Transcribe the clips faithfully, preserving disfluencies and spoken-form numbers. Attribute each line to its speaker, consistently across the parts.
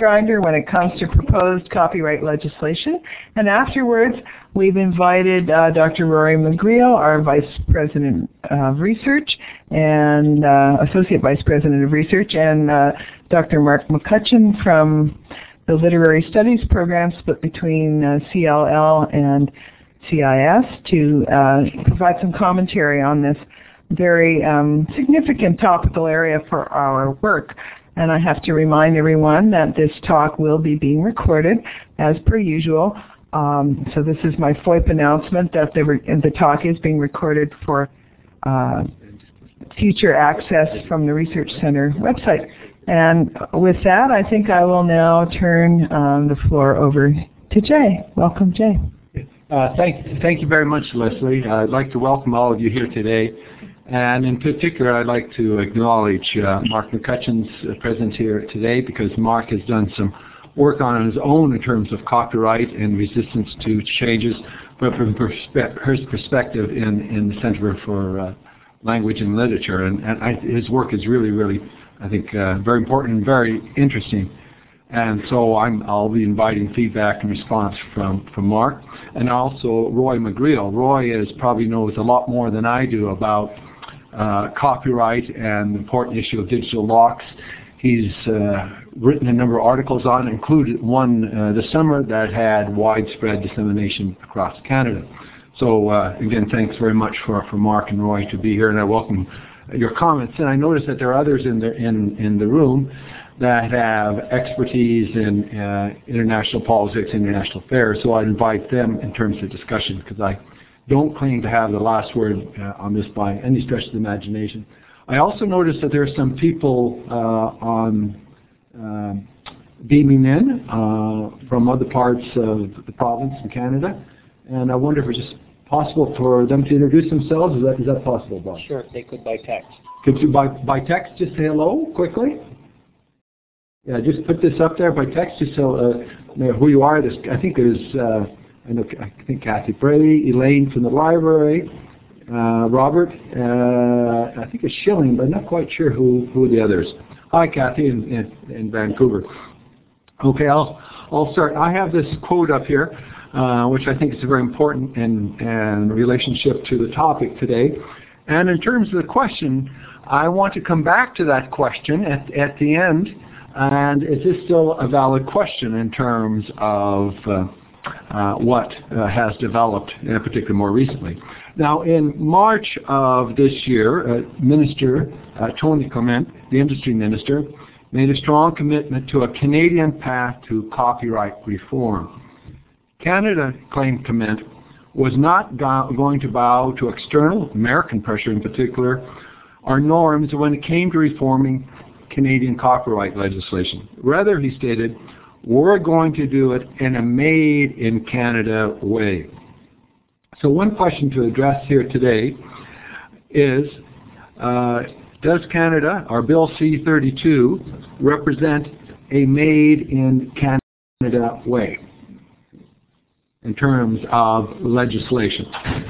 Speaker 1: grinder when it comes to proposed copyright legislation. And afterwards, we've invited uh, Doctor Rory McGreal, our Vice President of Research and uh, Associate Vice President of Research, and uh, Doctor Mark McCutcheon from the Literary Studies program split between uh, C L L and C I S to uh, provide some commentary on this very um, significant topical area for our work. And I have to remind everyone that this talk will be being recorded as per usual. Um, so this is my FOIP announcement that the, the talk is being recorded for uh, future access from the Research Center website. And with that, I think I will now turn um, the floor over to Jay. Welcome, Jay.
Speaker 2: Uh, thank, thank you very much, Leslie. Uh, I'd like to welcome all of you here today. And in particular, I'd like to acknowledge uh, Mark McCutcheon's uh, presence here today, because Mark has done some work on his own in terms of copyright and resistance to changes, but from perspe his perspective in, in the Center for uh, Language and Literature. And, and I, his work is really, really, I think, uh, very important and very interesting. And so I'm, I'll be inviting feedback and response from, from Mark. And also Roy McGreal. Roy is, probably knows a lot more than I do about Uh, copyright and the important issue of digital locks. He's uh, written a number of articles on, included one uh, this summer that had widespread dissemination across Canada. So uh, again, thanks very much for, for Mark and Roy to be here, and I welcome your comments. And I noticed that there are others in the, in, in the room that have expertise in uh, international politics, international affairs, so I'd invite them in terms of discussion, because I don't claim to have the last word uh, on this by any stretch of the imagination. I also noticed that there are some people uh, on uh, beaming in uh, from other parts of the province in Canada, and I wonder if it's just possible for them to introduce themselves. Is that, is that possible, Bob?
Speaker 3: Sure, if they could by text.
Speaker 2: Could you by, by text just say hello quickly? Yeah, just put this up there by text, just so uh, you know who you are. This, I think there's uh, I know, I think Kathy Brady, Elaine from the library, uh, Robert, uh, I think it's Schilling, but I'm not quite sure who, who the others. Hi, Kathy in, in, in Vancouver. Okay, I'll, I'll start. I have this quote up here, uh, which I think is very important in, in relationship to the topic today. And in terms of the question, I want to come back to that question at, at the end. And is this still a valid question in terms of uh, Uh, what uh, has developed, in particular more recently. Now, in March of this year, uh, Minister uh, Tony Clement, the industry minister, made a strong commitment to a Canadian path to copyright reform. Canada, claimed Clement, was not go going to bow to external, American pressure in particular, or norms when it came to reforming Canadian copyright legislation. Rather, he stated, we're going to do it in a made-in-Canada way. So one question to address here today is, uh, does Canada, or Bill C thirty-two, represent a made-in-Canada way in terms of legislation?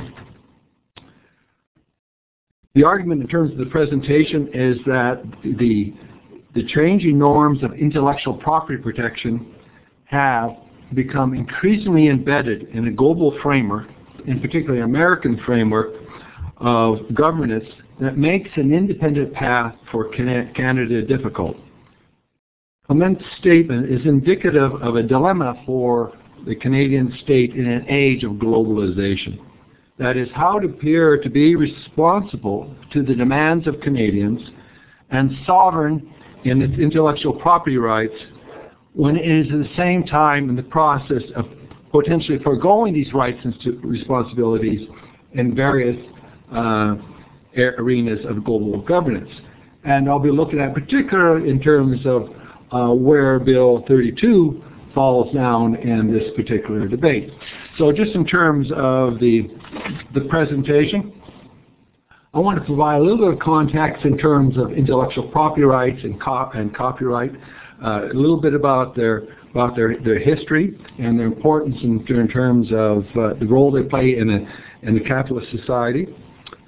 Speaker 2: The argument in terms of the presentation is that the The changing norms of intellectual property protection have become increasingly embedded in a global framework, in particular American framework, of governance that makes an independent path for Canada difficult. Clement's statement is indicative of a dilemma for the Canadian state in an age of globalization. That is, how to appear to be responsible to the demands of Canadians and sovereign in its intellectual property rights when it is at the same time in the process of potentially foregoing these rights and responsibilities in various uh, arenas of global governance. And I'll be looking at particularly in terms of uh, where Bill thirty-two falls down in this particular debate. So just in terms of the, the presentation, I want to provide a little bit of context in terms of intellectual property rights and, co and copyright, uh, a little bit about their about their, their history and their importance in, in terms of uh, the role they play in a in a capitalist society.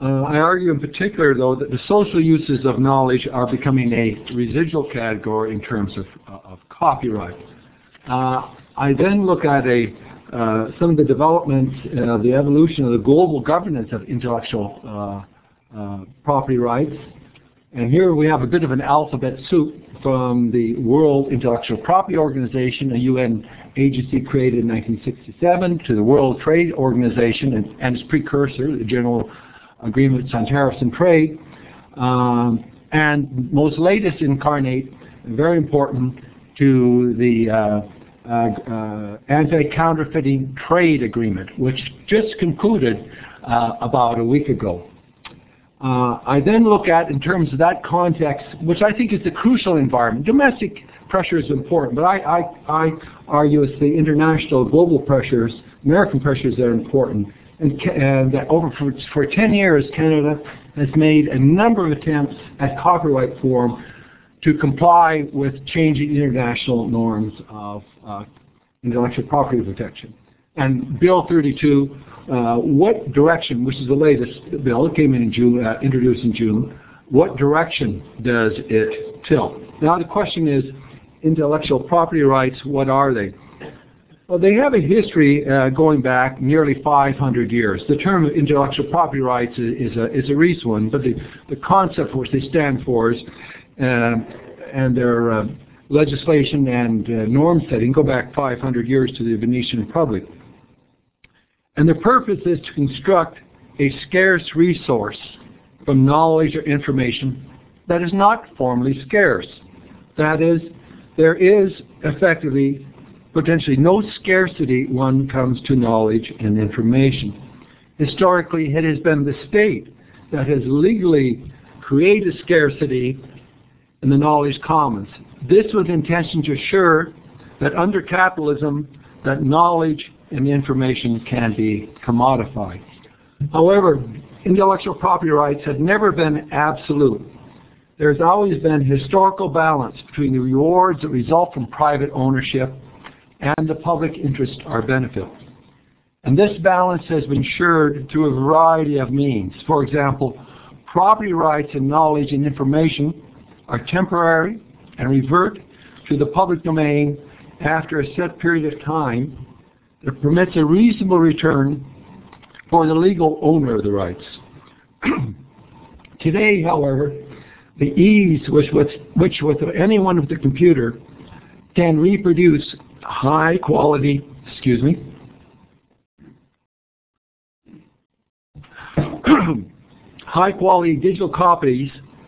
Speaker 2: Uh, I argue in particular, though, that the social uses of knowledge are becoming a residual category in terms of, uh, of copyright. Uh, I then look at a, uh, some of the developments, uh, the evolution of the global governance of intellectual uh, uh, property rights. And here we have a bit of an alphabet soup from the World Intellectual Property Organization, a U N agency created in nineteen sixty-seven, to the World Trade Organization and, and its precursor, the General Agreements on Tariffs and Trade, um, and most latest incarnate, very important, to the uh, uh, uh, Anti-Counterfeiting Trade Agreement, which just concluded uh, about a week ago. Uh, I then look at, in terms of that context, which I think is the crucial environment. Domestic pressure is important, but I, I, I argue it's the international global pressures, American pressures that are important. And, and that over for, for ten years, Canada has made a number of attempts at copyright reform to comply with changing international norms of uh, intellectual property protection. And Bill thirty-two, uh, what direction, which is the latest bill, it came in in June, uh, introduced in June, what direction does it tilt? Now the question is, intellectual property rights, what are they? Well, they have a history uh, going back nearly five hundred years. The term intellectual property rights is, is, a, is a recent one, but the, the concept for which they stand for is, uh, and their uh, legislation and uh, norm setting go back five hundred years to the Venetian Republic. And the purpose is to construct a scarce resource from knowledge or information that is not formally scarce. That is, there is effectively potentially no scarcity when it comes to knowledge and information. Historically, it has been the state that has legally created scarcity in the knowledge commons. This with intention to assure that under capitalism, that knowledge and information can be commodified. However, intellectual property rights have never been absolute. There's always been historical balance between the rewards that result from private ownership and the public interest or benefit. And this balance has been ensured through a variety of means. For example, property rights and knowledge and information are temporary and revert to the public domain after a set period of time that permits a reasonable return for the legal owner of the rights. Today, however, the ease which with, which with anyone with a computer can reproduce high quality, excuse me, high quality digital copies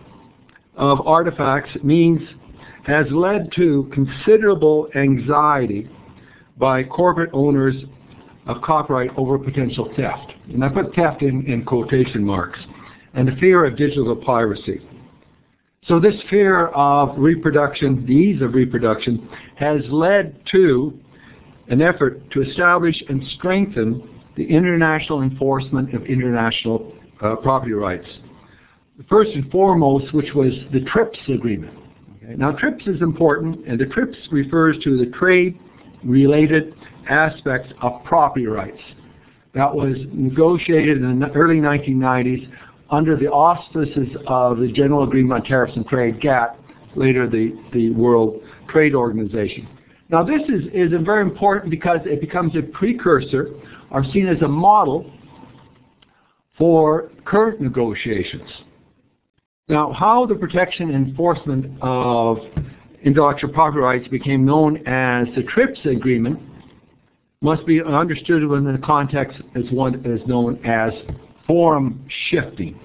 Speaker 2: of artifacts means has led to considerable anxiety by corporate owners of copyright over potential theft. And I put theft in, in quotation marks, and the fear of digital piracy. So this fear of reproduction, the ease of reproduction, has led to an effort to establish and strengthen the international enforcement of international uh, property rights. First and foremost, which was the TRIPS agreement. Okay? Now TRIPS is important, and the TRIPS refers to the trade-related aspects of property rights. That was negotiated in the early nineteen nineties under the auspices of the General Agreement on Tariffs and Trade, GATT, later the, the World Trade Organization. Now this is, is very important because it becomes a precursor, or seen as a model, for current negotiations. Now, how the protection and enforcement of intellectual property rights became known as the TRIPS agreement must be understood within the context as what is known as form shifting.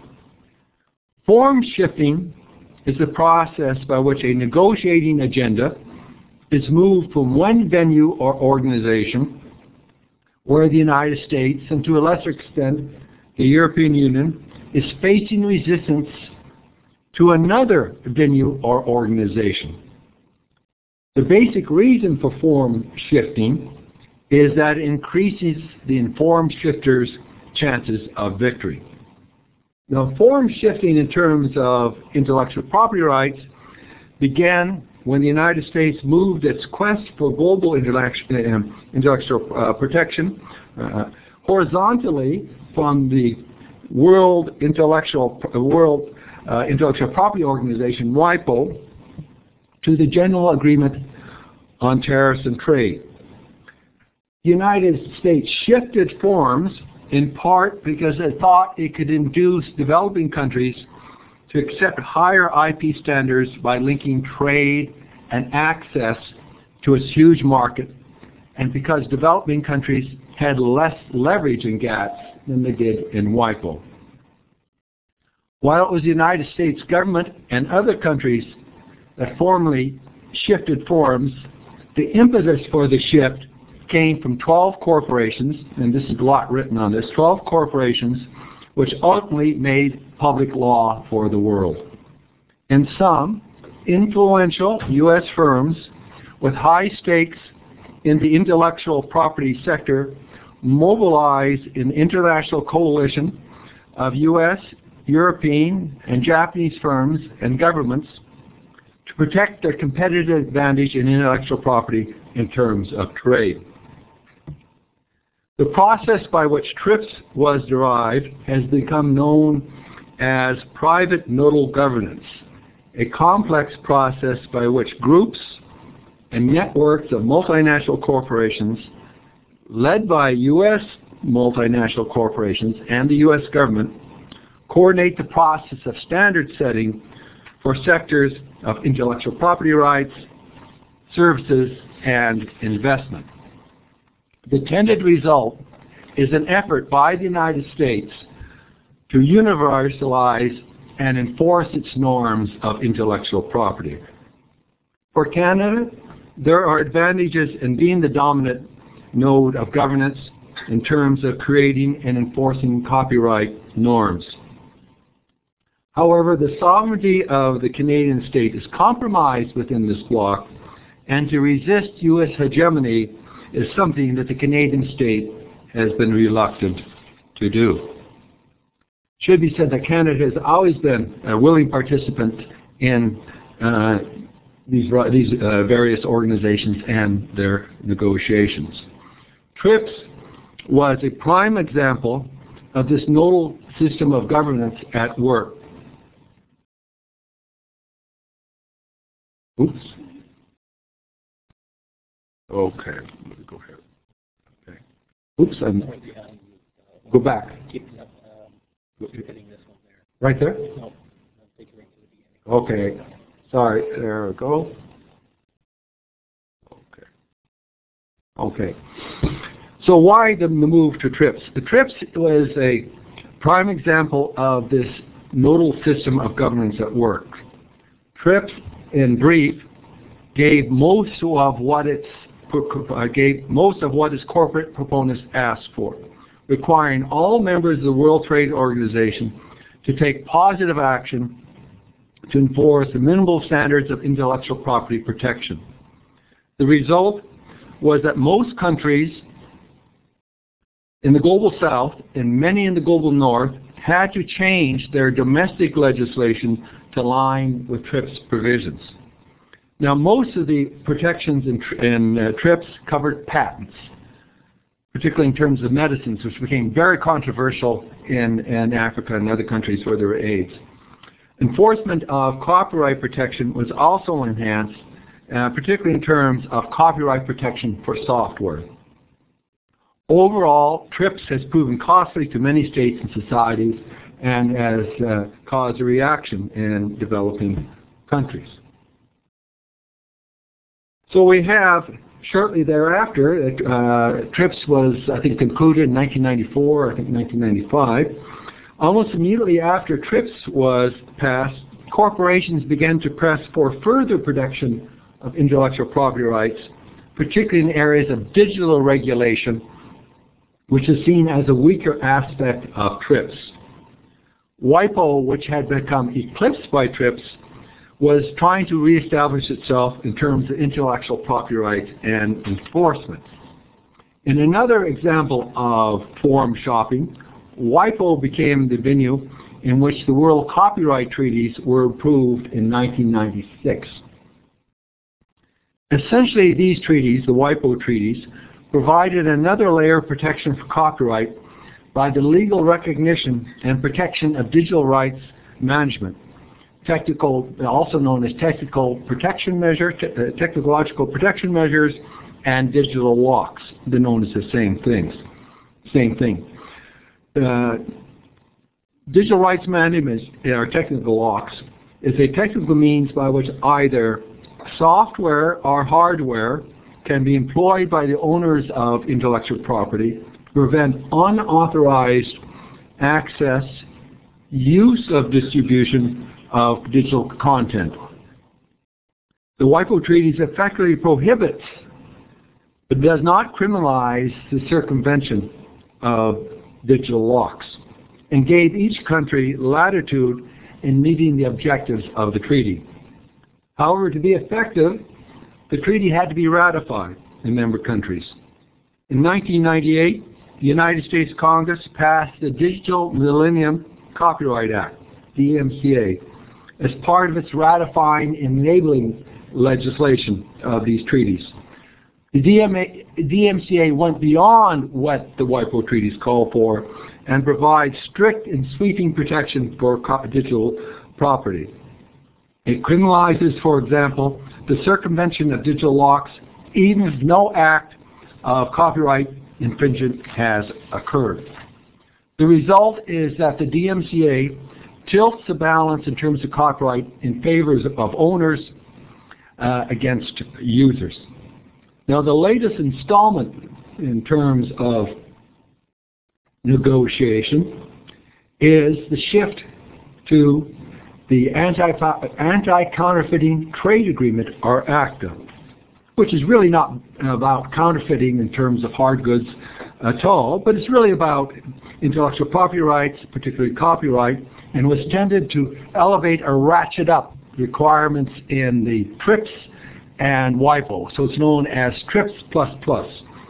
Speaker 2: Form shifting is the process by which a negotiating agenda is moved from one venue or organization where the United States, and to a lesser extent the European Union, is facing resistance to another venue or organization. The basic reason for form shifting is that it increases the informed shifter's chances of victory. Now, form shifting in terms of intellectual property rights began when the United States moved its quest for global intellectual uh, protection uh, horizontally from the World Intellectual World uh, Intellectual Property Organization, WIPO, to the General Agreement on Tariffs and Trade. The United States shifted forms in part because it thought it could induce developing countries to accept higher I P standards by linking trade and access to its huge market, and because developing countries had less leverage in GATS than they did in WIPO. While it was the United States government and other countries that formally shifted forms, the impetus for the shift came from twelve corporations, and this is a lot written on this, twelve corporations which ultimately made public law for the world. And some influential U S firms with high stakes in the intellectual property sector mobilized an international coalition of U S, European, and Japanese firms and governments to protect their competitive advantage in intellectual property in terms of trade. The process by which TRIPS was derived has become known as private nodal governance, a complex process by which groups and networks of multinational corporations led by U S multinational corporations and the U S government coordinate the process of standard setting for sectors of intellectual property rights, services, and investment. The intended result is an effort by the United States to universalize and enforce its norms of intellectual property. For Canada, there are advantages in being the dominant node of governance in terms of creating and enforcing copyright norms. However, the sovereignty of the Canadian state is compromised within this bloc, and to resist U S hegemony is something that the Canadian state has been reluctant to do. It should be said that Canada has always been a willing participant in uh, these, these uh, various organizations and their negotiations. TRIPS was a prime example of this nodal system of governance at work. Oops. Okay, let me go ahead. Okay. Oops, I'm, go back. Right there? Okay, sorry, there we go. Okay. Okay. So why the move to TRIPS? The TRIPS was a prime example of this nodal system of governance at work. TRIPS, in brief, gave most of what its uh, gave most of what its corporate proponents asked for, requiring all members of the World Trade Organization to take positive action to enforce the minimal standards of intellectual property protection. The result was that most countries in the global south and many in the global north had to change their domestic legislation to align with TRIPS provisions. Now, most of the protections in, in uh, TRIPS covered patents, particularly in terms of medicines, which became very controversial in, in Africa and other countries where there were AIDS. Enforcement of copyright protection was also enhanced, uh, particularly in terms of copyright protection for software. Overall, TRIPS has proven costly to many states and societies and has uh, caused a reaction in developing countries. So we have, shortly thereafter, uh, TRIPS was, I think, concluded in nineteen ninety-four, I think nineteen ninety-five. Almost immediately after TRIPS was passed, corporations began to press for further protection of intellectual property rights, particularly in areas of digital regulation, which is seen as a weaker aspect of TRIPS. WIPO, which had become eclipsed by TRIPS, was trying to reestablish itself in terms of intellectual property rights and enforcement. In another example of forum shopping, WIPO became the venue in which the World Copyright Treaties were approved in nineteen ninety-six. Essentially, these treaties, the WIPO treaties, provided another layer of protection for copyright by the legal recognition and protection of digital rights management, technical, also known as technical protection measure, te uh, technological protection measures, and digital locks. They're known as the same things, same thing. Uh, digital rights management, or technical locks, is a technical means by which either software or hardware can be employed by the owners of intellectual property to prevent unauthorized access, use of distribution of digital content. The WIPO treaties effectively prohibits but does not criminalize the circumvention of digital locks and gave each country latitude in meeting the objectives of the treaty. However, to be effective, the treaty had to be ratified in member countries. In nineteen ninety-eight, the United States Congress passed the Digital Millennium Copyright Act, D M C A, as part of its ratifying and enabling legislation of these treaties. The D M C A went beyond what the WIPO treaties call for and provides strict and sweeping protection for digital property. It criminalizes, for example, the circumvention of digital locks even if no act of copyright infringement has occurred. The result is that the D M C A tilts the balance in terms of copyright in favor of owners uh, against users. Now, the latest installment in terms of negotiation is the shift to the Anti-Counterfeiting Trade Agreement, or ACTA, which is really not about counterfeiting in terms of hard goods at all, but it's really about intellectual property rights, particularly copyright, and was intended to elevate or ratchet up requirements in the TRIPS and WIPO, so it's known as TRIPS plus plus.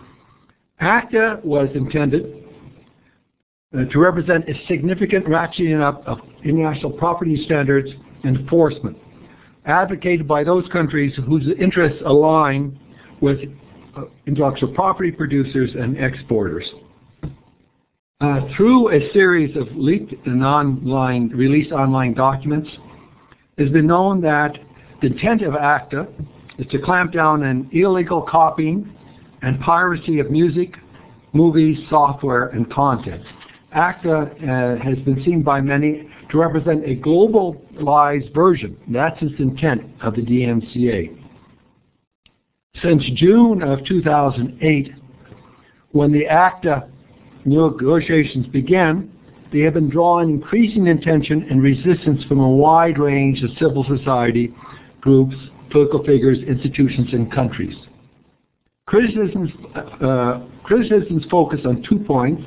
Speaker 2: ACTA was intended uh, to represent a significant ratcheting up of international property standards and enforcement, advocated by those countries whose interests align with uh, intellectual property producers and exporters. Uh, through a series of leaked and online, released online documents, it has been known that the intent of ACTA is to clamp down on illegal copying and piracy of music, movies, software, and content. ACTA uh, has been seen by many to represent a globalized version. That's its intent of the D M C A. Since June of two thousand eight, when the ACTA negotiations began, they have been drawing increasing attention and resistance from a wide range of civil society groups, political figures, institutions, and countries. Criticisms, uh, criticisms focus on two points: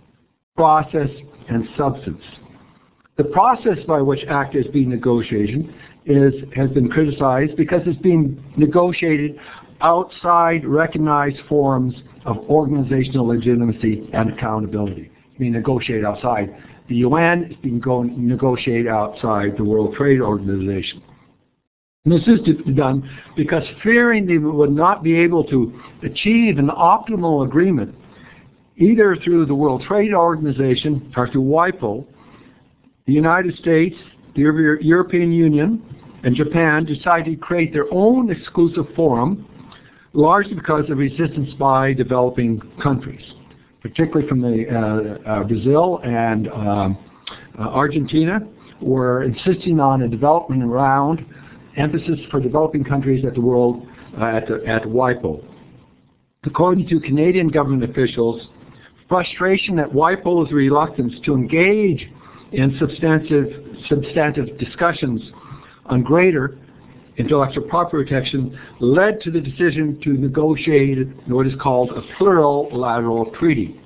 Speaker 2: process and substance. The process by which ACTA is being negotiated is, has been criticized because it's being negotiated outside recognized forms of organizational legitimacy and accountability. It's being negotiated outside the U N, it's being going, negotiated outside the World Trade Organization. And this is done because fearing they would not be able to achieve an optimal agreement either through the World Trade Organization or through WIPO, the United States, the European Union, and Japan decided to create their own exclusive forum, largely because of resistance by developing countries, particularly from the uh, uh, Brazil and um, uh, Argentina, were insisting on a development round, emphasis for developing countries at the world uh, at, the, at WIPO. According to Canadian government officials, frustration at WIPO's reluctance to engage in substantive, substantive discussions on greater intellectual property protection led to the decision to negotiate what is called a plurilateral treaty.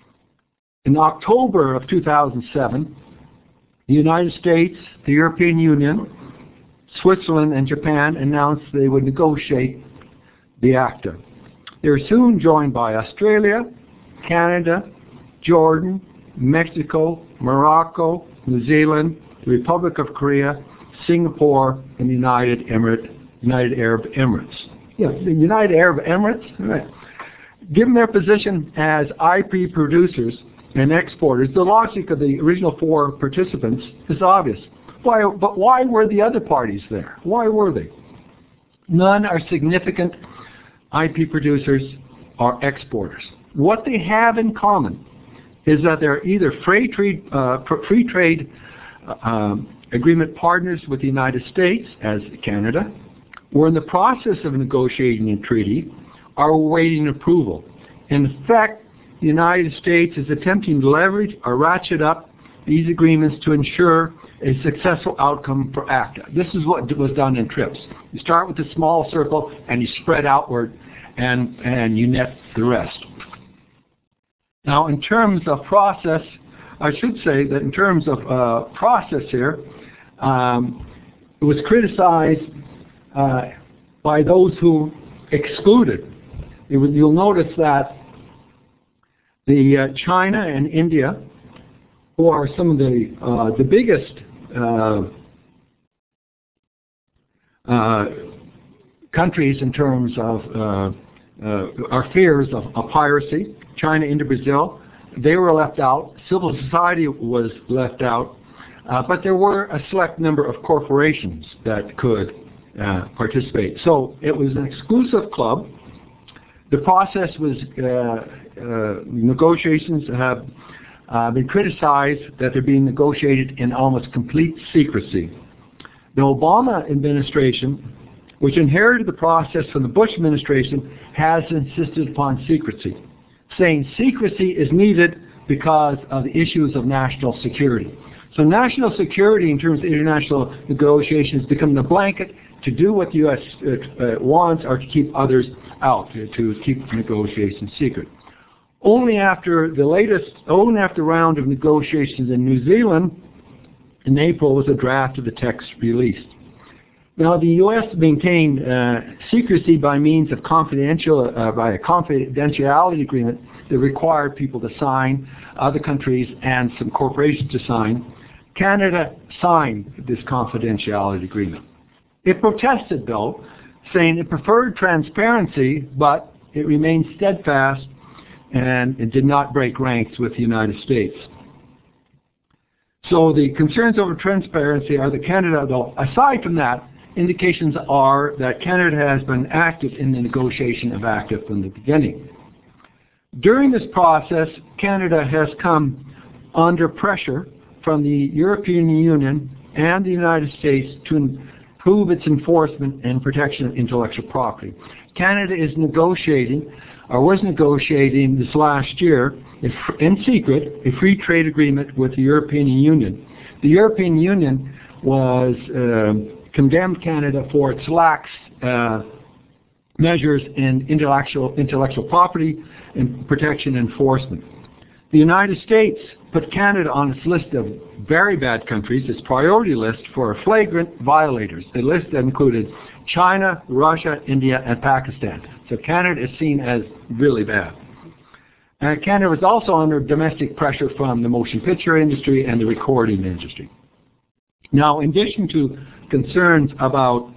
Speaker 2: In October of two thousand seven, the United States, the European Union, Switzerland, and Japan announced they would negotiate the ACTA. They were soon joined by Australia, Canada, Jordan, Mexico, Morocco, New Zealand, the Republic of Korea, Singapore, and the United, Emirate, United Arab Emirates. Yeah, the United Arab Emirates, right. Given their position as I P producers, and exporters, the logic of the original four participants is obvious. Why, but why were the other parties there? Why were they? None are significant I P producers or exporters. What they have in common is that they're either free trade, uh, free trade uh, um, agreement partners with the United States, as Canada, or in the process of negotiating a treaty, are awaiting approval. In fact, the United States is attempting to leverage or ratchet up these agreements to ensure a successful outcome for ACTA. This is what was done in TRIPS. You start with a small circle and you spread outward and, and you net the rest. Now, in terms of process, I should say that in terms of uh, process here, um, it was criticized uh, by those who excluded. It was, you'll notice that the uh, China and India, who are some of the uh, the biggest uh, uh, countries in terms of uh, uh, our fears of, of piracy, China, India, Brazil, they were left out. Civil society was left out, uh, but there were a select number of corporations that could uh, participate. So it was an exclusive club. The process was, uh, uh, negotiations have uh, been criticized that they're being negotiated in almost complete secrecy. The Obama administration, which inherited the process from the Bush administration, has insisted upon secrecy, saying secrecy is needed because of the issues of national security. So national security in terms of international negotiations become the blanket to do what the U S uh, wants or to keep others out, to, to keep negotiations secret. Only after the latest, only after the round of negotiations in New Zealand in April was a draft of the text released. Now the U S maintained uh, secrecy by means of confidential, uh, by a confidentiality agreement that required people to sign, other countries and some corporations to sign. Canada signed this confidentiality agreement. It protested, though, saying it preferred transparency, but it remained steadfast and it did not break ranks with the United States. So the concerns over transparency are that Canada, though, aside from that, indications are that Canada has been active in the negotiation of ACTA from the beginning. During this process, Canada has come under pressure from the European Union and the United States to improve its enforcement and protection of intellectual property. Canada is negotiating, or was negotiating this last year, in secret, a free trade agreement with the European Union. The European Union was uh, condemned Canada for its lax uh, measures in intellectual, intellectual property and protection enforcement. The United States put Canada on its list of very bad countries, its priority list for flagrant violators, a list that included China, Russia, India, and Pakistan. So Canada is seen as really bad. And Canada was also under domestic pressure from the motion picture industry and the recording industry. Now, in addition to concerns about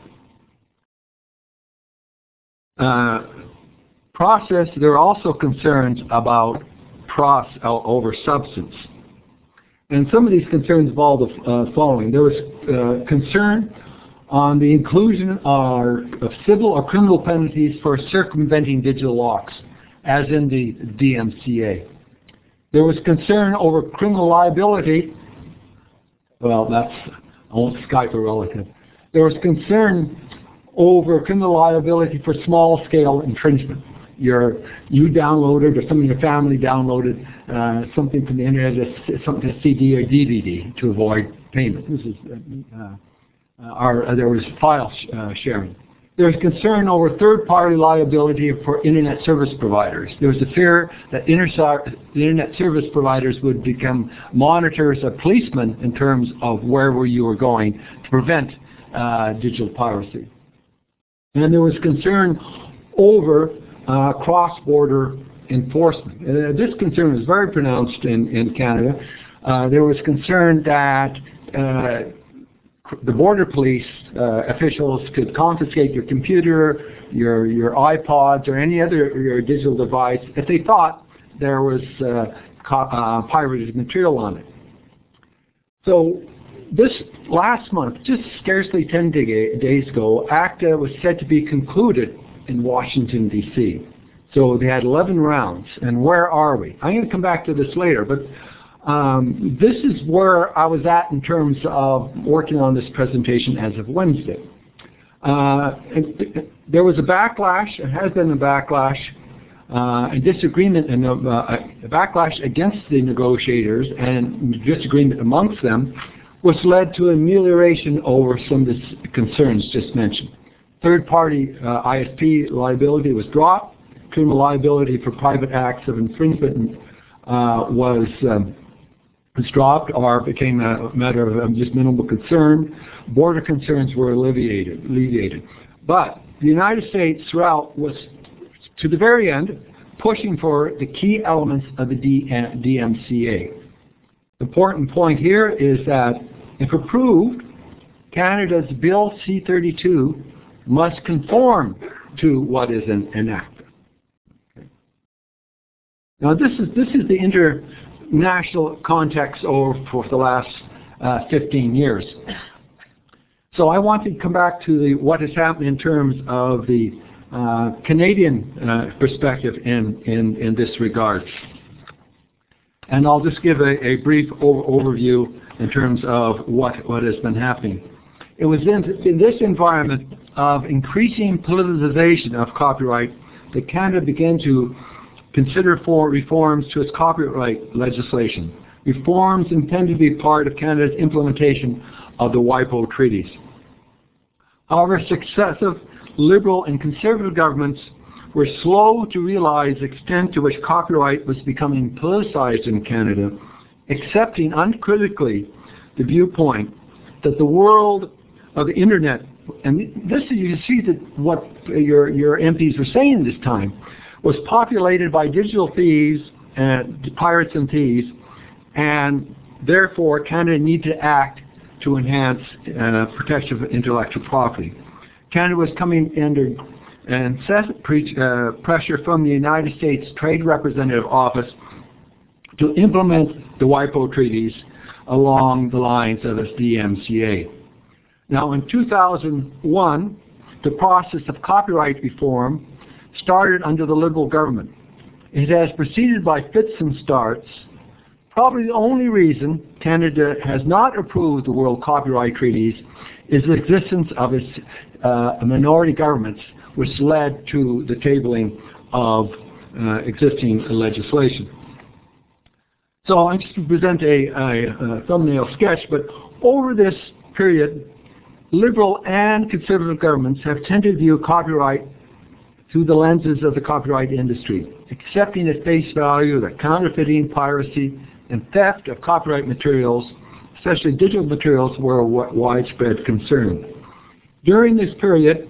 Speaker 2: uh, process, there are also concerns about process over substance. And some of these concerns involve the uh, following. There was uh, concern on the inclusion of civil or criminal penalties for circumventing digital locks, as in the D M C A. There was concern over criminal liability. Well, that's, I won't Skype a relative. There was concern over criminal liability for small-scale infringement. Your, you downloaded, or some of your family downloaded uh, something from the internet, something to C D or D V D to avoid payment. This is, uh, uh, our, uh, there was file sh uh, sharing. There was concern over third-party liability for internet service providers. There was a fear that the internet service providers would become monitors or policemen in terms of wherever you were going to prevent uh, digital piracy. And there was concern over uh, cross-border enforcement. Uh, this concern was very pronounced in, in Canada. Uh, there was concern that uh, the border police uh, officials could confiscate your computer, your your iPods, or any other your digital device if they thought there was uh, uh, pirated material on it. So this last month, just scarcely ten days ago, ACTA was said to be concluded in Washington, D C So they had eleven rounds. And where are we? I'm going to come back to this later, but um, this is where I was at in terms of working on this presentation as of Wednesday. Uh, and there was a backlash, there has been a backlash, uh, and disagreement, and uh, a backlash against the negotiators and disagreement amongst them, which led to amelioration over some of the concerns just mentioned. Third-party uh, I S P liability was dropped. Criminal liability for private acts of infringement uh, was, um, was dropped or became a matter of um, just minimal concern. Border concerns were alleviated. alleviated. But the United States throughout was, to the very end, pushing for the key elements of the D M C A. The important point here is that if approved, Canada's Bill C thirty-two must conform to what is in, in ACTA. Okay. Now this is, this is the international context over for the last uh, fifteen years. So I want to come back to the, what has happened in terms of the uh, Canadian uh, perspective in, in, in this regard. And I'll just give a, a brief over overview in terms of what, what has been happening. It was in, in this environment of increasing politicization of copyright that Canada began to consider for reforms to its copyright legislation. Reforms intended to be part of Canada's implementation of the WIPO treaties. However, successive Liberal and Conservative governments were slow to realize the extent to which copyright was becoming politicized in Canada, accepting uncritically the viewpoint that the world of the internet, and this is, you see that what your, your M Ps were saying this time, was populated by digital thieves, and pirates and thieves, and therefore Canada needed to act to enhance uh, protection of intellectual property. Canada was coming under incessant pre uh, pressure from the United States Trade Representative Office to implement the WIPO treaties along the lines of its D M C A. Now in two thousand one, the process of copyright reform started under the Liberal government. It has proceeded by fits and starts. Probably the only reason Canada has not approved the World Copyright Treaties is the existence of its uh, minority governments, which led to the tabling of uh, existing legislation. So I'm just going to present a, a, a thumbnail sketch, but over this period, Liberal and Conservative governments have tended to view copyright through the lenses of the copyright industry, accepting at face value that counterfeiting, piracy, and theft of copyright materials, especially digital materials, were a widespread concern. During this period,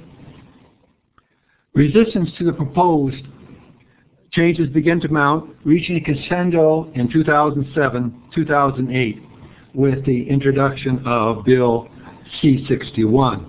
Speaker 2: resistance to the proposed changes began to mount, reaching a crescendo in two thousand seven, two thousand eight, with the introduction of Bill C sixty-one.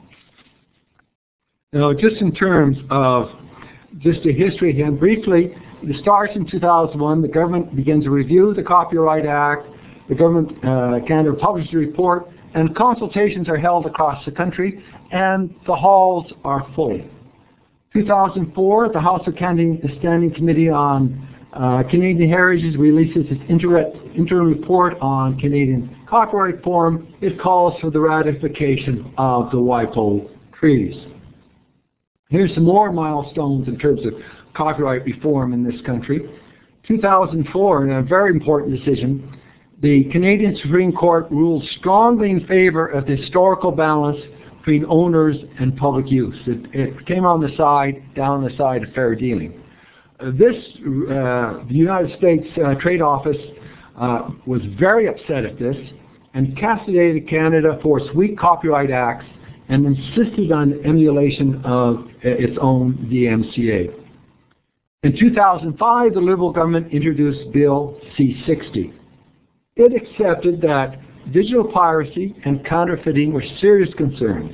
Speaker 2: Now, just in terms of just a history again, briefly, it starts in two thousand one. The government begins to review the Copyright Act. The government, uh, Canada publishes a report, and consultations are held across the country, and the halls are full. two thousand four, the House of Canada Standing Committee on uh, Canadian Heritage releases its interim report on Canadian copyright reform. It calls for the ratification of the WIPO treaties. Here's some more milestones in terms of copyright reform in this country. two thousand four, and a very important decision, the Canadian Supreme Court ruled strongly in favor of the historical balance between owners and public use. It, it came on the side, down the side of fair dealing. Uh, this, uh, the United States uh, Trade Office uh, was very upset at this and castigated Canada for its weak copyright acts and insisted on emulation of its own D M C A. In two thousand five, the Liberal government introduced Bill C sixty. It accepted that digital piracy and counterfeiting were serious concerns.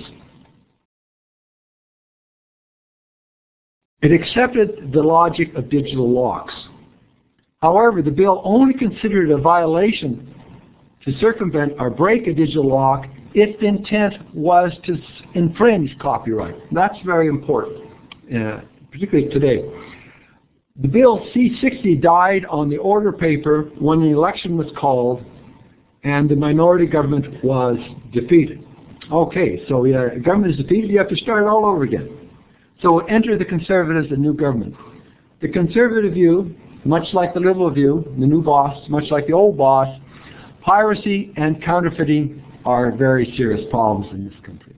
Speaker 2: It accepted the logic of digital locks. However, the bill only considered a violation to circumvent or break a digital lock if the intent was to infringe copyright. That's very important, uh, particularly today. The bill C sixty died on the order paper when the election was called and the minority government was defeated. Okay, so yeah, the government is defeated, you have to start all over again. So enter the Conservatives, the new government. The Conservative view, much like the Liberal view, the new boss, much like the old boss, piracy and counterfeiting are very serious problems in this country.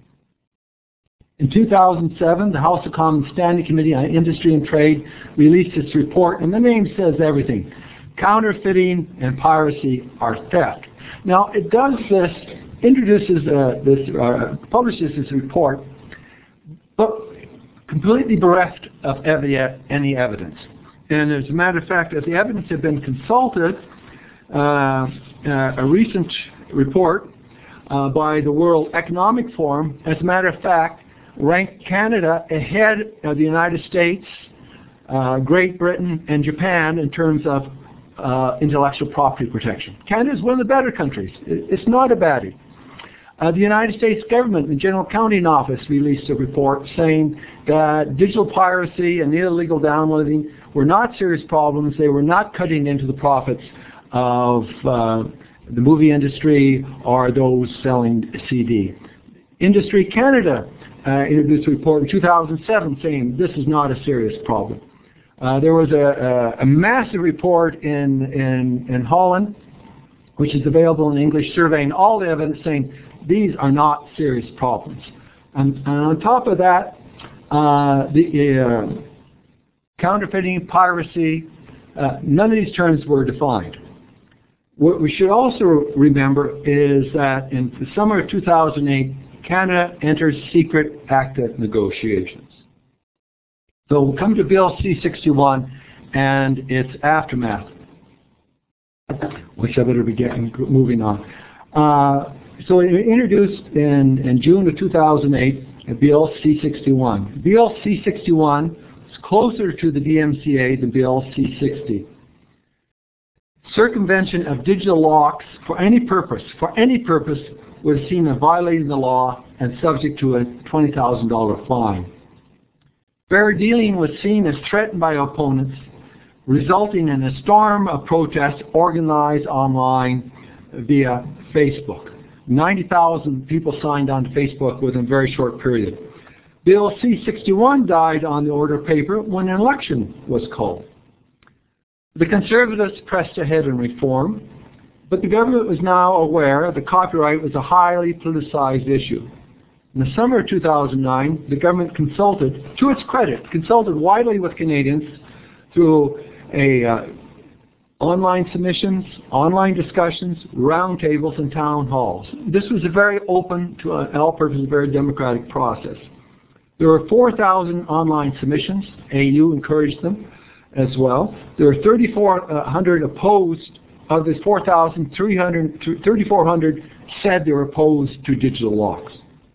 Speaker 2: In two thousand seven, the House of Commons Standing Committee on Industry and Trade released its report, and the name says everything. Counterfeiting and piracy are theft. Now, it does this, introduces uh, this, uh, publishes this report, but completely bereft of evi any evidence. And as a matter of fact, if the evidence had been consulted, uh, uh, a recent report uh, by the World Economic Forum, as a matter of fact, ranked Canada ahead of the United States, uh, Great Britain, and Japan in terms of uh, intellectual property protection. Canada is one of the better countries. It's not a baddie. Uh, the United States government, the General Accounting Office, released a report saying that digital piracy and illegal downloading were not serious problems. They were not cutting into the profits of uh, the movie industry or those selling C D. Industry Canada uh, introduced a report in two thousand seven saying this is not a serious problem. Uh, there was a, a, a massive report in, in, in Holland, which is available in English, surveying all the evidence saying these are not serious problems. And, and on top of that, uh, the uh, counterfeiting, piracy, uh, none of these terms were defined. What we should also remember is that in the summer of two thousand eight, Canada enters secret ACTA negotiations. So we'll come to Bill C sixty-one and its aftermath, which I better be getting moving on. Uh, so it was introduced in, in June of two thousand eight, Bill C sixty-one. Bill C sixty-one is closer to the D M C A than Bill C sixty. Circumvention of digital locks for any purpose, for any purpose, was seen as violating the law and subject to a twenty thousand dollar fine. Fair dealing was seen as threatened by opponents, resulting in a storm of protests organized online via Facebook. ninety thousand people signed on to Facebook within a very short period. Bill C sixty-one died on the order paper when an election was called. The Conservatives pressed ahead in reform, but the government was now aware that copyright was a highly politicized issue. In the summer of two thousand nine, the government consulted, to its credit, consulted widely with Canadians through a uh, online submissions, online discussions, roundtables, and town halls. This was a very open, to an all-purpose, very democratic process. There were four thousand online submissions. A U encouraged them as well. There were thirty-four hundred opposed. Of this four thousand, thirty-four hundred said they were opposed to digital locks,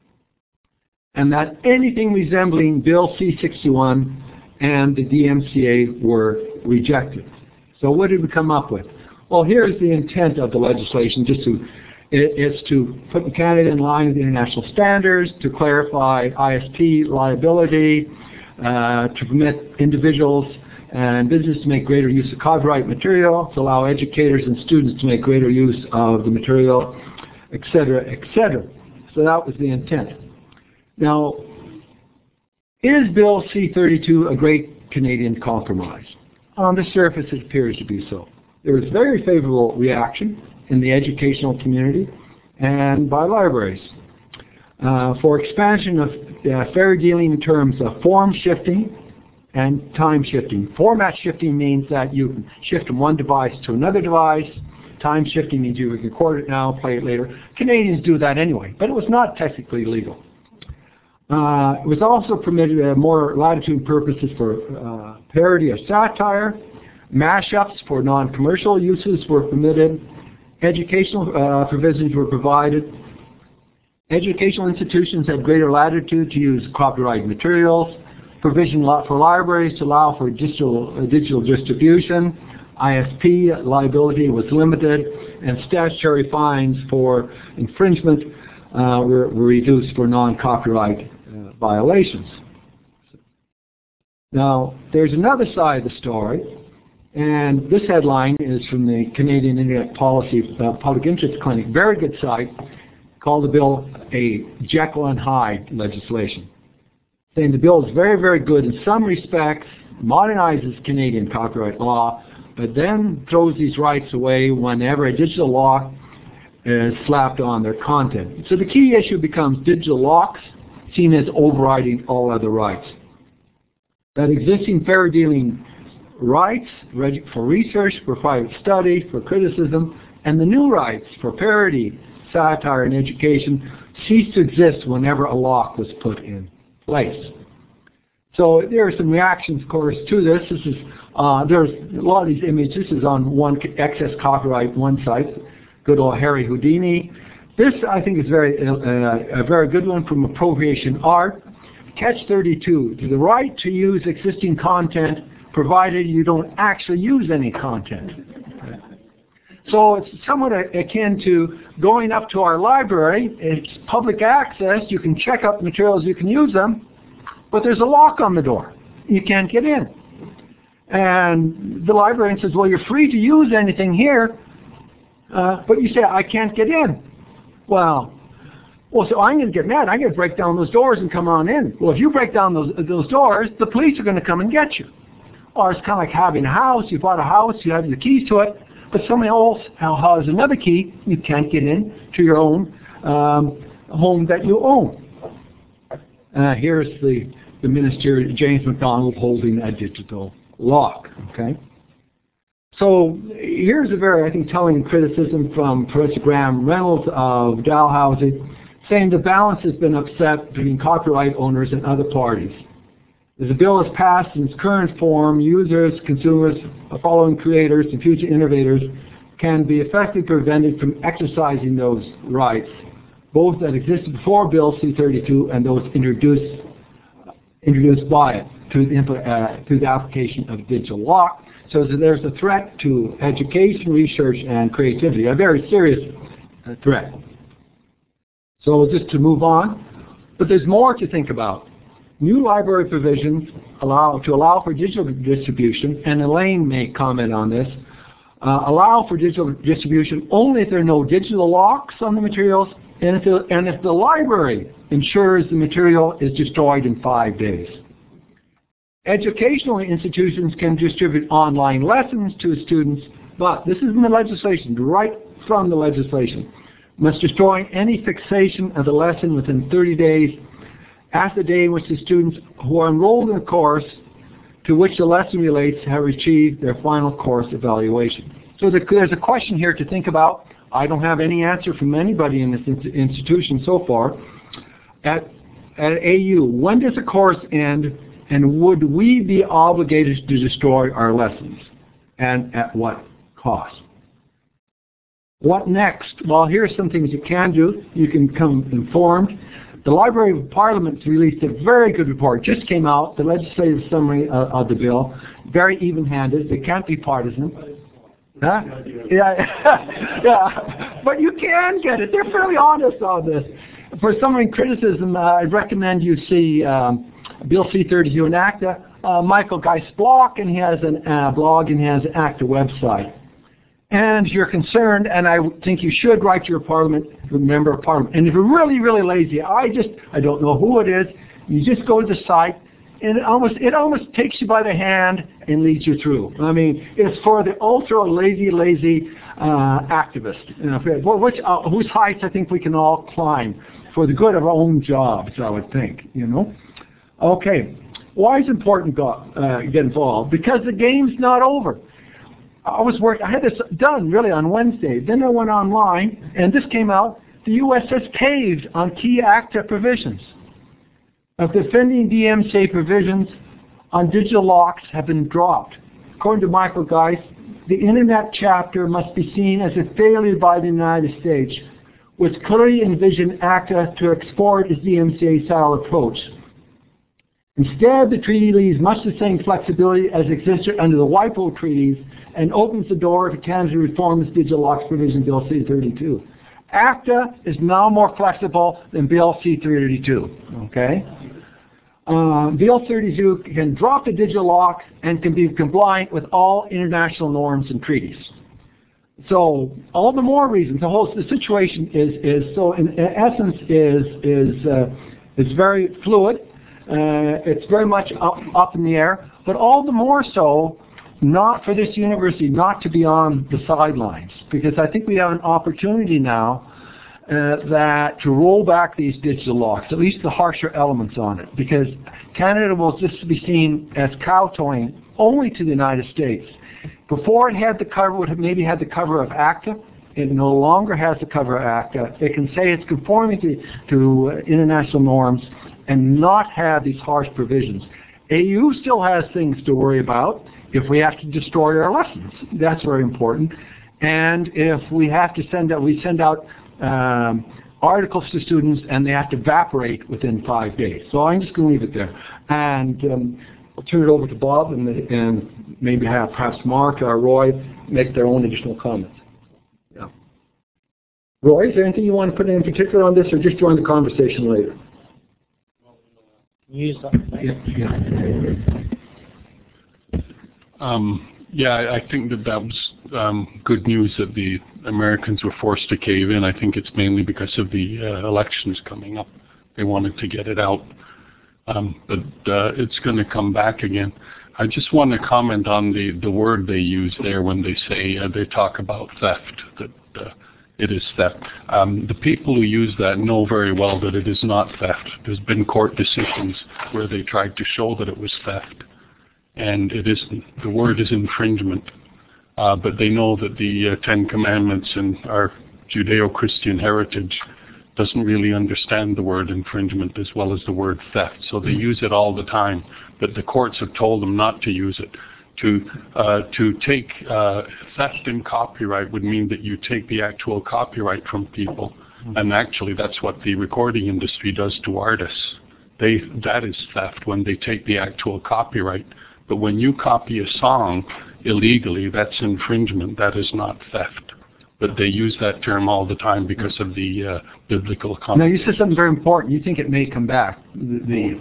Speaker 2: and that anything resembling Bill C sixty-one and the D M C A were rejected. So what did we come up with? Well, here's the intent of the legislation, just to, it, it's to put Canada in line with international standards, to clarify I S P liability, uh, to permit individuals and business to make greater use of copyright material, to allow educators and students to make greater use of the material, et cetera, et cetera. So that was the intent. Now, is Bill C thirty-two a great Canadian compromise? On the surface, it appears to be so. There was very favorable reaction in the educational community and by libraries uh, for expansion of uh, fair dealing in terms of form shifting and time shifting. Format shifting means that you shift from one device to another device. Time shifting means you record it now, play it later. Canadians do that anyway, but it was not technically legal. Uh, it was also permitted uh, more latitude and purposes for uh, parody or satire. Mashups for non-commercial uses were permitted. Educational uh, provisions were provided. Educational institutions had greater latitude to use copyright materials. Provision for libraries to allow for digital, uh, digital distribution. I S P liability was limited, and statutory fines for infringement uh, were, were reduced for non-copyright uh, violations. Now, there's another side of the story, and this headline is from the Canadian Internet Policy uh, Public Interest Clinic, very good site, called the bill a Jekyll and Hyde legislation, saying the bill is very, very good in some respects, modernizes Canadian copyright law, but then throws these rights away whenever a digital lock is slapped on their content. So the key issue becomes digital locks seen as overriding all other rights. That existing fair dealing rights for research, for private study, for criticism, and the new rights for parody, satire, and education cease to exist whenever a lock was put in place. So there are some reactions, of course, to this. This is uh, there's a lot of these images. This is on one excess copyright one site, good old Harry Houdini. This I think is very uh, a very good one from Appropriation Art. Catch thirty-two: to the right to use existing content, provided you don't actually use any content. So it's somewhat akin to going up to our library. It's public access. You can check out materials. You can use them. But there's a lock on the door. You can't get in. And the librarian says, well, you're free to use anything here, uh, but you say, I can't get in. Well, well, so I'm going to get mad. I'm going to break down those doors and come on in. Well, if you break down those, those doors, the police are going to come and get you. Or it's kind of like having a house. You bought a house. You have the keys to it, but somebody else has another key. You can't get in to your own um, home that you own. Uh, here's the the minister, James MacDonald, holding a digital lock. Okay. So here's a very, I think, telling criticism from Professor Graham Reynolds of Dalhousie, saying the balance has been upset between copyright owners and other parties. As the bill is passed in its current form, users, consumers, following creators, and future innovators can be effectively prevented from exercising those rights, both that existed before Bill C thirty-two and those introduced introduced by it through the, uh, through the application of digital lock. So there's a threat to education, research, and creativity, a very serious uh, threat. So just to move on, but there's more to think about. New library provisions allow to allow for digital distribution, and Elaine may comment on this, uh, allow for digital distribution only if there are no digital locks on the materials, and if, the, and if the library ensures the material is destroyed in five days. Educational institutions can distribute online lessons to students, but this is in the legislation, right from the legislation. Must destroy any fixation of the lesson within thirty days after the day in which the students who are enrolled in the course to which the lesson relates have achieved their final course evaluation. So there's a question here to think about. I don't have any answer from anybody in this institution so far. At, at A U, when does the course end, and would we be obligated to destroy our lessons? And at what cost? What next? Well, here's some things you can do. You can come informed. The Library of Parliament released a very good report. Just came out, the legislative summary uh, of the bill. Very even-handed. It can't be partisan. Huh? Yeah, yeah. But you can get it. They're fairly honest on this. For summary and criticism, uh, I recommend you see um, Bill C thirty-two and ACTA. Uh, Michael Geist-Block, and he has a uh, blog, and he has an ACTA website. And if you're concerned, and I think you should write to your parliament, member of parliament. And if you're really, really lazy, I just, I don't know who it is, you just go to the site, and it almost, it almost takes you by the hand and leads you through. I mean, it's for the ultra lazy, lazy uh, activist, you know, which, uh, whose heights I think we can all climb for the good of our own jobs, I would think, you know. Okay, why is it important to uh, get involved? Because the game's not over. I was working, I had this done really on Wednesday. Then I went online, and this came out. The U S has caved on key ACTA provisions. Of defending D M C A provisions on digital locks have been dropped. According to Michael Geist, the Internet chapter must be seen as a failure by the United States, which clearly envisioned ACTA to export its D M C A-style approach. Instead, the treaty leaves much the same flexibility as existed under the WIPO treaties and opens the door to Canada to reform its digital locks provision, Bill C thirty-two. ACTA is now more flexible than Bill C thirty-two, okay? Uh, Bill thirty-two can drop the digital lock and can be compliant with all international norms and treaties. So all the more reasons, the whole the situation is, is so in essence is, is, uh, is very fluid. Uh, it's very much up, up in the air, but all the more so not for this university not to be on the sidelines, because I think we have an opportunity now uh, that to roll back these digital locks, at least the harsher elements on it, because Canada will just be seen as kowtowing only to the United States. Before it had the cover, would have maybe had the cover of ACTA. It no longer has the cover of ACTA. It can say it's conforming to, to uh, international norms and not have these harsh provisions. A U still has things to worry about if we have to destroy our lessons. That's very important. And if we have to send out, we send out um, articles to students and they have to evaporate within five days. So I'm just going to leave it there. And um, I'll turn it over to Bob and, and maybe have perhaps Mark or Roy make their own additional comments. Yeah. Roy, is there anything you want to put in particular on this, or just join the conversation later?
Speaker 3: Use that.
Speaker 2: Yeah, yeah.
Speaker 4: Um, yeah, I think that that was um, good news that the Americans were forced to cave in. I think it's mainly because of the uh, elections coming up. They wanted to get it out. Um, but uh, it's going to come back again. I just want to comment on the, the word they use there when they say, uh, they talk about theft, that uh, it is theft. Um, the people who use that know very well that it is not theft. There's been court decisions where they tried to show that it was theft, and it isn't. The word is infringement. Uh, but they know that the uh, Ten Commandments and our Judeo-Christian heritage doesn't really understand the word infringement as well as the word theft. So they use it all the time, but the courts have told them not to use it. To, uh, to take uh, theft in copyright would mean that you take the actual copyright from people, and actually that's what the recording industry does to artists. They, that is theft when they take the actual copyright. But when you copy a song illegally, that's infringement, that is not theft. But they use that term all the time because of the uh, biblical context.
Speaker 2: Now, you said something very important. You think it may come back. The, the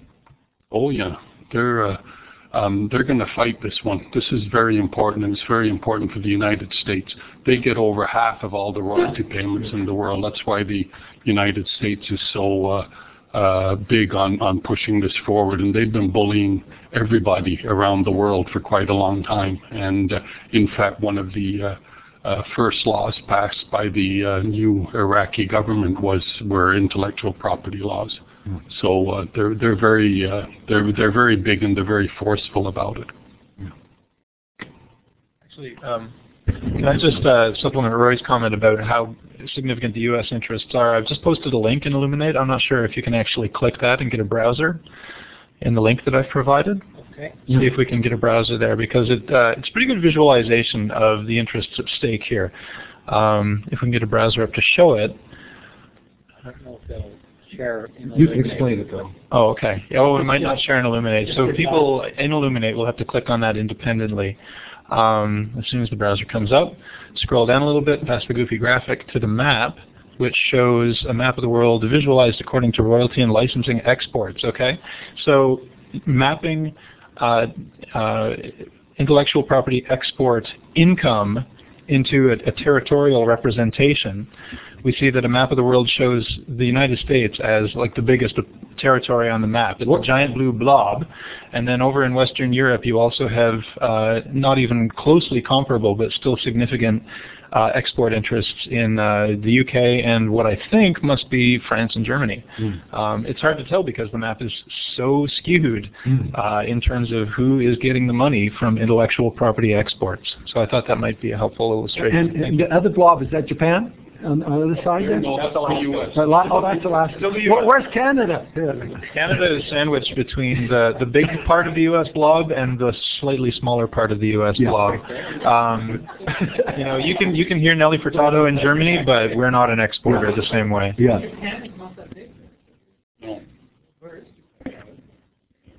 Speaker 4: oh, yeah. They're, uh, um, they're going to fight this one. This is very important, and it's very important for the United States. They get over half of all the royalty payments in the world. That's why the United States is so uh, uh, big on, on pushing this forward. And they've been bullying everybody around the world for quite a long time. And, uh, in fact, one of the uh, Uh, first laws passed by the uh, new Iraqi government was were intellectual property laws. Mm. So uh, they're they're very uh, they're they're very big and they're very forceful about it.
Speaker 2: Yeah.
Speaker 3: Actually, um, can I just uh, supplement Rory's comment about how significant the U S interests are? I've just posted a link in Illuminate. I'm not sure if you can actually click that and get a browser in the link that I've provided. Okay. See if we can get a browser there, because it uh, it's pretty good visualization of the interests at stake here. Um, if we can get a browser up to show it.
Speaker 5: I don't know if they'll share in
Speaker 2: You can explain it though.
Speaker 3: Oh, okay. Oh, it might not share in Illuminate. So people in Illuminate will have to click on that independently. Um, as soon as the browser comes up, scroll down a little bit past the goofy graphic to the map, which shows a map of the world visualized according to royalty and licensing exports. Okay, so mapping uh, uh, intellectual property export income into a, a territorial representation. We see that a map of the world shows the United States as like the biggest territory on the map. It's a giant blue blob. And then over in Western Europe, you also have uh, not even closely comparable, but still significant uh, export interests in uh, the U K and what I think must be France and Germany. Mm. Um, it's hard to tell because the map is so skewed mm. uh, in terms of who is getting the money from intellectual property exports. So I thought that might be a helpful illustration.
Speaker 2: And, and the other blob, is that Japan? On the other side there?
Speaker 4: No, that's the U S.
Speaker 2: Oh, that's Alaska. Where, where's Canada?
Speaker 3: Canada is sandwiched between the, the big part of the U S blob and the slightly smaller part of the U S yeah. blob. Um, you know, you can you can hear Nelly Furtado in Germany, but we're not an exporter the same way.
Speaker 2: Yeah.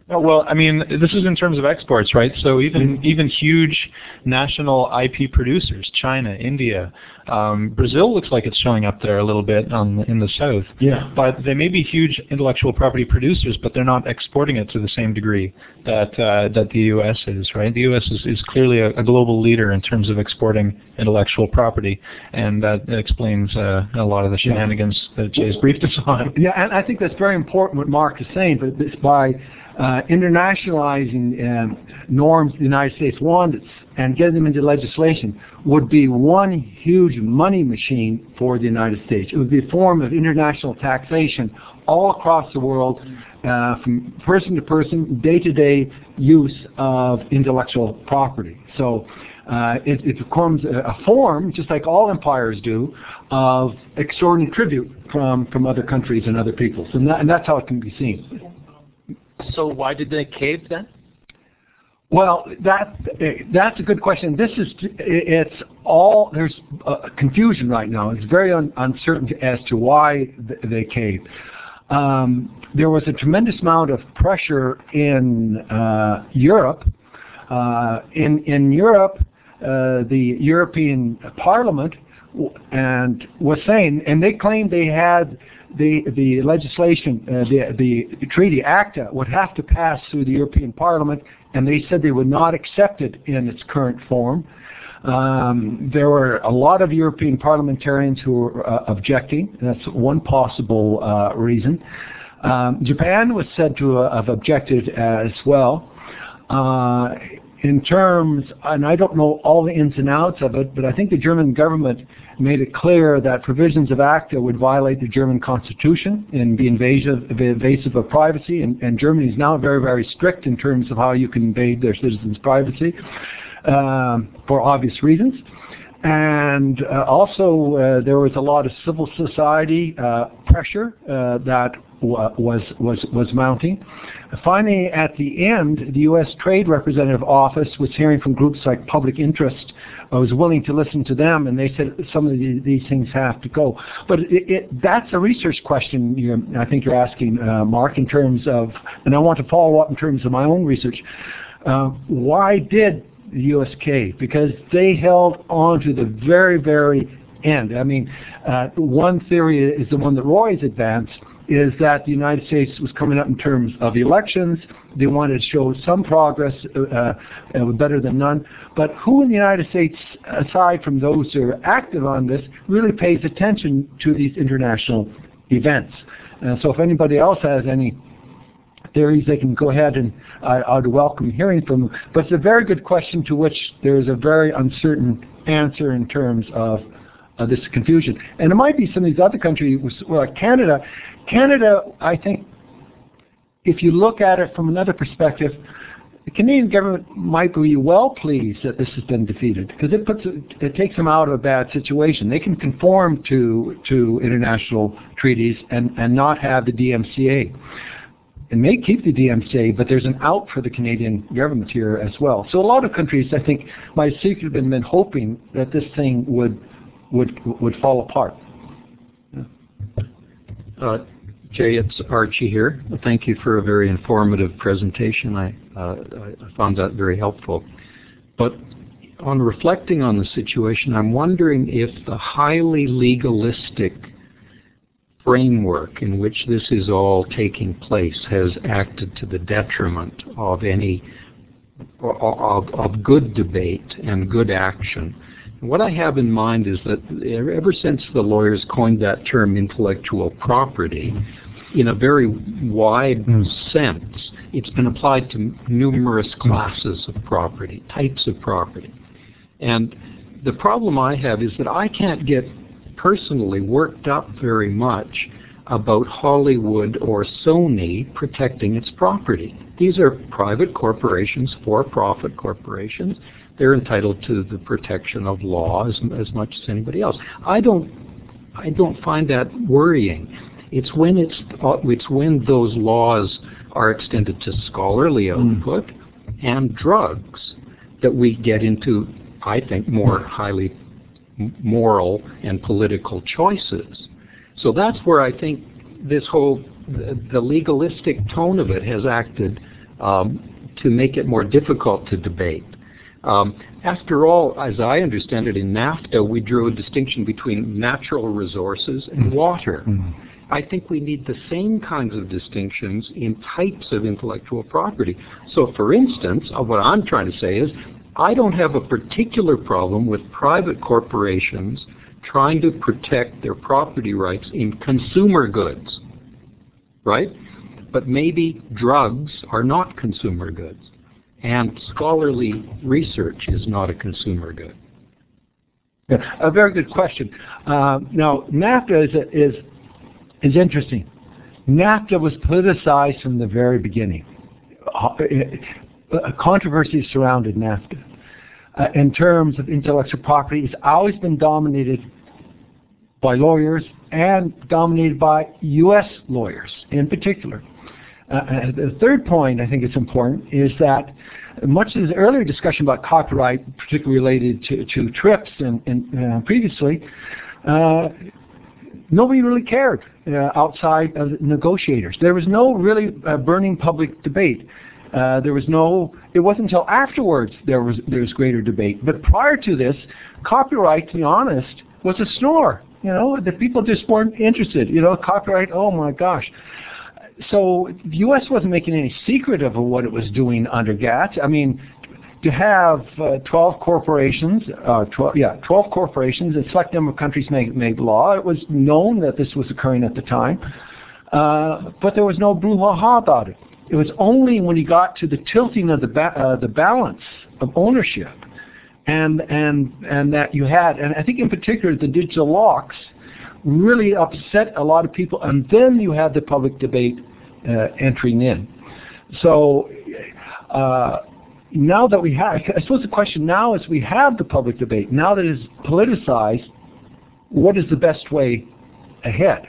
Speaker 3: Oh, well, I mean, this is in terms of exports, right? So even mm-hmm. even huge national I P producers, China, India, um, Brazil looks like it's showing up there a little bit on, in the south.
Speaker 2: Yeah.
Speaker 3: But they may be huge intellectual property producers, but they're not exporting it to the same degree that uh, that the U S is, right? The U S is, is clearly a, a global leader in terms of exporting intellectual property, and that explains uh, a lot of the shenanigans yeah. that Jay's briefed us on.
Speaker 2: Yeah, and I think that's very important what Mark is saying, but it's by Uh, internationalizing um, norms the United States wants and getting them into legislation would be one huge money machine for the United States. It would be a form of international taxation all across the world, uh, from person to person, day-to-day use of intellectual property. So uh, it, it becomes a, a form, just like all empires do, of extorting tribute from, from other countries and other peoples. And, that, and that's how it can be seen.
Speaker 5: So why did they cave then?
Speaker 2: Well, that that's a good question. This is it's all there's uh, confusion right now. It's very un, uncertain as to why th- they caved. Um, there was a tremendous amount of pressure in uh, Europe. Uh, in in Europe, uh, the European Parliament and was saying, and they claimed they had. The the legislation, uh, the the treaty ACTA would have to pass through the European Parliament, and they said they would not accept it in its current form. Um, there were a lot of European parliamentarians who were uh, objecting. That's one possible uh, reason. Um, Japan was said to uh, have objected as well. Uh, in terms, and I don't know all the ins and outs of it, but I think the German government made it clear that provisions of ACTA would violate the German Constitution and be invasive, invasive of privacy, and, and Germany is now very, very strict in terms of how you can invade their citizens' privacy um, for obvious reasons. And uh, also uh, there was a lot of civil society uh, pressure uh, that w- was, was, was mounting. Finally, at the end, the U S Trade Representative Office was hearing from groups like Public Interest. I was willing to listen to them, and they said some of the, these things have to go. But it, it, that's a research question you're, I think you're asking, uh, Mark, in terms of, and I want to follow up in terms of my own research. Uh, why did the U S cave? Because they held on to the very, very end. I mean, uh, one theory is the one that Roy's advanced, is that the United States was coming up in terms of elections. They wanted to show some progress, uh, uh, better than none. But who in the United States, aside from those who are active on this, really pays attention to these international events? Uh, so if anybody else has any theories, they can go ahead, and I, I'd welcome hearing from them. But it's a very good question to which there is a very uncertain answer in terms of uh, this confusion. And it might be some of these other countries, well, like Canada. Canada, I think, if you look at it from another perspective, the Canadian government might be well pleased that this has been defeated, because it puts it, it takes them out of a bad situation. They can conform to to international treaties and, and not have the D M C A. It may keep the D M C A, but there's an out for the Canadian government here as well. So a lot of countries, I think, might secretly have been hoping that this thing would would would fall apart. Yeah.
Speaker 6: Uh, Jay, it's Archie here. Thank you for a very informative presentation. I, uh, I found that very helpful. But on reflecting on the situation, I'm wondering if the highly legalistic framework in which this is all taking place has acted to the detriment of any of, of good debate and good action. What I have in mind is that ever since the lawyers coined that term intellectual property, in a very wide sense, it's been applied to numerous classes of property, types of property. And the problem I have is that I can't get personally worked up very much about Hollywood or Sony protecting its property. These are private corporations, for-profit corporations. They're entitled to the protection of law as, as much as anybody else. I don't, I don't find that worrying. It's when it's, uh, it's when those laws are extended to scholarly output mm. and drugs that we get into, I think, more highly moral and political choices. So that's where I think this whole, the, the legalistic tone of it has acted um, to make it more difficult to debate. Um, after all, as I understand it, in NAFTA, we drew a distinction between natural resources and water. Mm-hmm. I think we need the same kinds of distinctions in types of intellectual property. So, for instance, uh, what I'm trying to say is, I don't have a particular problem with private corporations trying to protect their property rights in consumer goods, right? But maybe drugs are not consumer goods, and scholarly research is not a consumer good.
Speaker 2: Yeah, a very good question. Uh, now, NAFTA is, is, is interesting. NAFTA was politicized from the very beginning. Uh, controversy surrounded NAFTA. Uh, in terms of intellectual property, it's always been dominated by lawyers and dominated by U S lawyers in particular. Uh, the third point I think is important is that much of the earlier discussion about copyright, particularly related to, to TRIPS and, and uh, previously, uh, nobody really cared uh, outside of negotiators. There was no really uh, burning public debate. Uh, there was no, it wasn't until afterwards there was there was greater debate. But prior to this, copyright, to be honest, was a snore. You know, the people just weren't interested. You know, copyright, oh my gosh. So the U S wasn't making any secret of what it was doing under GATT. I mean, to have uh, twelve corporations, uh, twelve, yeah, twelve corporations, and select number of countries make, make law, it was known that this was occurring at the time. Uh, but there was no brouhaha about it. It was only when he got to the tilting of the ba uh, the balance of ownership, and and and that you had, and I think in particular the digital locks really upset a lot of people, and then you had the public debate uh, entering in. So uh, now that we have, I suppose the question now is we have the public debate. Now that it is politicized, what is the best way ahead?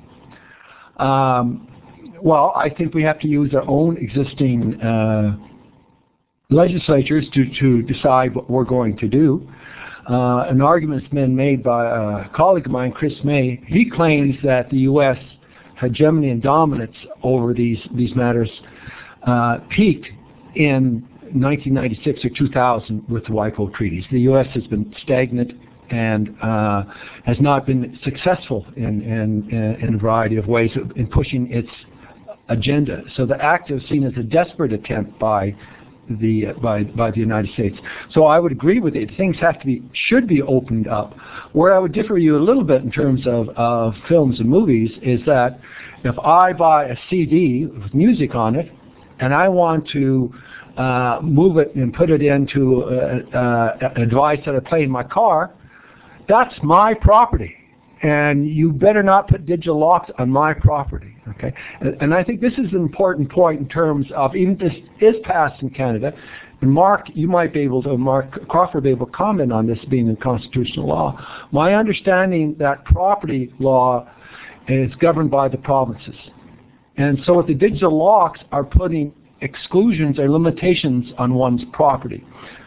Speaker 2: Um, Well, I think we have to use our own existing uh, legislatures to, to decide what we're going to do. Uh, an argument's been made by a colleague of mine, Chris May. He claims that the U S hegemony and dominance over these, these matters uh, peaked in nineteen ninety-six or two thousand with the WIPO treaties. The U S has been stagnant and uh, has not been successful in, in, in a variety of ways in pushing its agenda. So the act is seen as a desperate attempt by the uh, by by the United States. So I would agree with it. Things have to be should be opened up. Where I would differ with you a little bit in terms of of films and movies is that if I buy a C D with music on it and I want to uh, move it and put it into uh, uh, a device that I play in my car, that's my property. And you better not put digital locks on my property, okay? And, and I think this is an important point in terms of, even if this is passed in Canada, and Mark, you might be able to, Mark Crawford be able to comment on this being in constitutional law. My understanding that property law is governed by the provinces. And so if the digital locks are putting exclusions or limitations on one's property.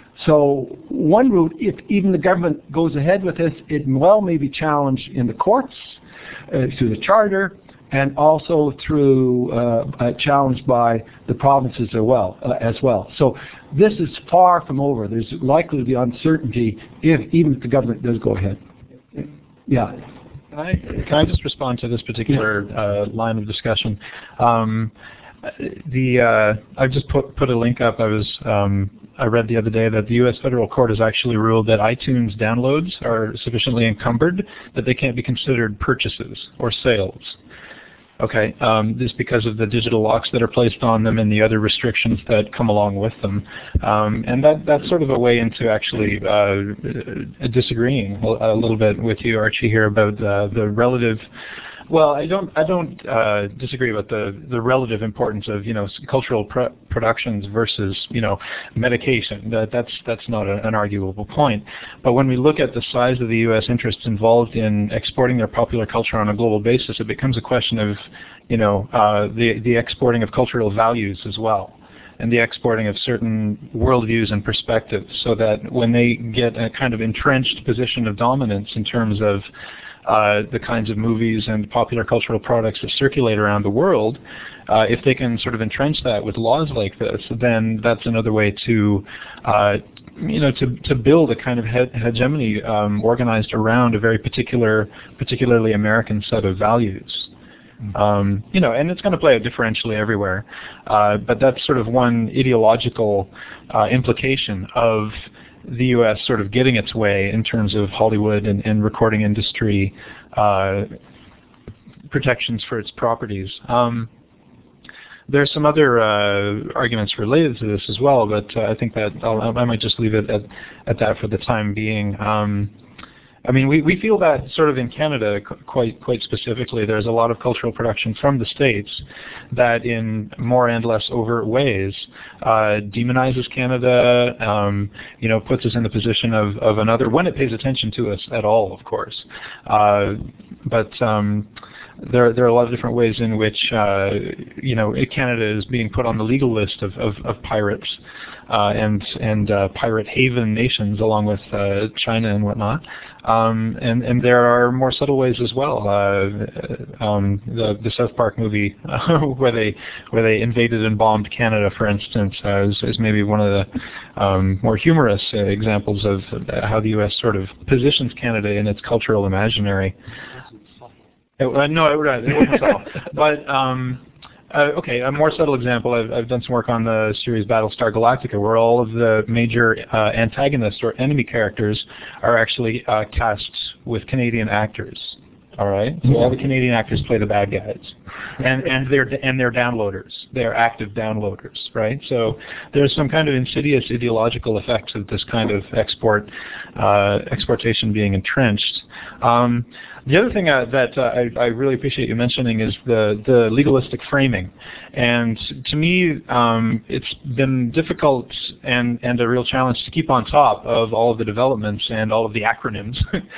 Speaker 2: So one route, if even the government goes ahead with this, it well may be challenged in the courts, uh, through the charter, and also through uh, uh, challenged by the provinces as well, uh, as well. So this is far from over. There's likely to be uncertainty if even if the government does go ahead. Yeah.
Speaker 3: Can I, can I just respond to this particular uh, line of discussion? Um, the uh, I've just put put a link up. I was um, I read the other day that the U S federal court has actually ruled that iTunes downloads are sufficiently encumbered that they can't be considered purchases or sales. Okay, um, this is because of the digital locks that are placed on them and the other restrictions that come along with them. Um, and that, that's sort of a way into actually uh, disagreeing a little bit with you, Archie, here about uh, the relative. Well, I don't. I don't uh, disagree about the the relative importance of you know cultural pr productions versus you know medication. That that's that's not a, an arguable point. But when we look at the size of the U S interests involved in exporting their popular culture on a global basis, it becomes a question of you know uh, the the exporting of cultural values as well, and the exporting of certain worldviews and perspectives, so that when they get a kind of entrenched position of dominance in terms of uh, the kinds of movies and popular cultural products that circulate around the world, uh, if they can sort of entrench that with laws like this, then that's another way to, uh, you know, to, to build a kind of he hegemony um, organized around a very particular, particularly American set of values. Um, you know, and it's going to play out differentially everywhere, uh, but that's sort of one ideological uh, implication of the U S sort of getting its way in terms of Hollywood and, and recording industry uh, protections for its properties. Um, There's some other uh, arguments related to this as well, but uh, I think that I'll, I might just leave it at, at that for the time being. Um, I mean, we, we feel that sort of in Canada quite quite specifically. There's a lot of cultural production from the States that in more and less overt ways uh, demonizes Canada, um, you know, puts us in the position of, of another, when it pays attention to us at all, of course. Uh, but um, There, there are a lot of different ways in which, uh, you know, Canada is being put on the legal list of, of, of pirates uh, and and uh, pirate haven nations, along with uh, China and whatnot. Um, and and there are more subtle ways as well. Uh, um, the the South Park movie where they where they invaded and bombed Canada, for instance, uh, is, is maybe one of the um, more humorous uh, examples of how the U S sort of positions Canada in its cultural imaginary. It, uh, no, it, it wasn't subtle. But, um, uh, okay, a more subtle example, I've, I've done some work on the series Battlestar Galactica, where all of the major uh, antagonists or enemy characters are actually uh, cast with Canadian actors. All right, so all the Canadian actors play the bad guys, and and they're and they're downloaders. They're active downloaders, right? So there's some kind of insidious ideological effects of this kind of export uh, exportation being entrenched. Um, the other thing uh, that uh, I, I really appreciate you mentioning is the the legalistic framing, and to me, um, it's been difficult and and a real challenge to keep on top of all of the developments and all of the acronyms,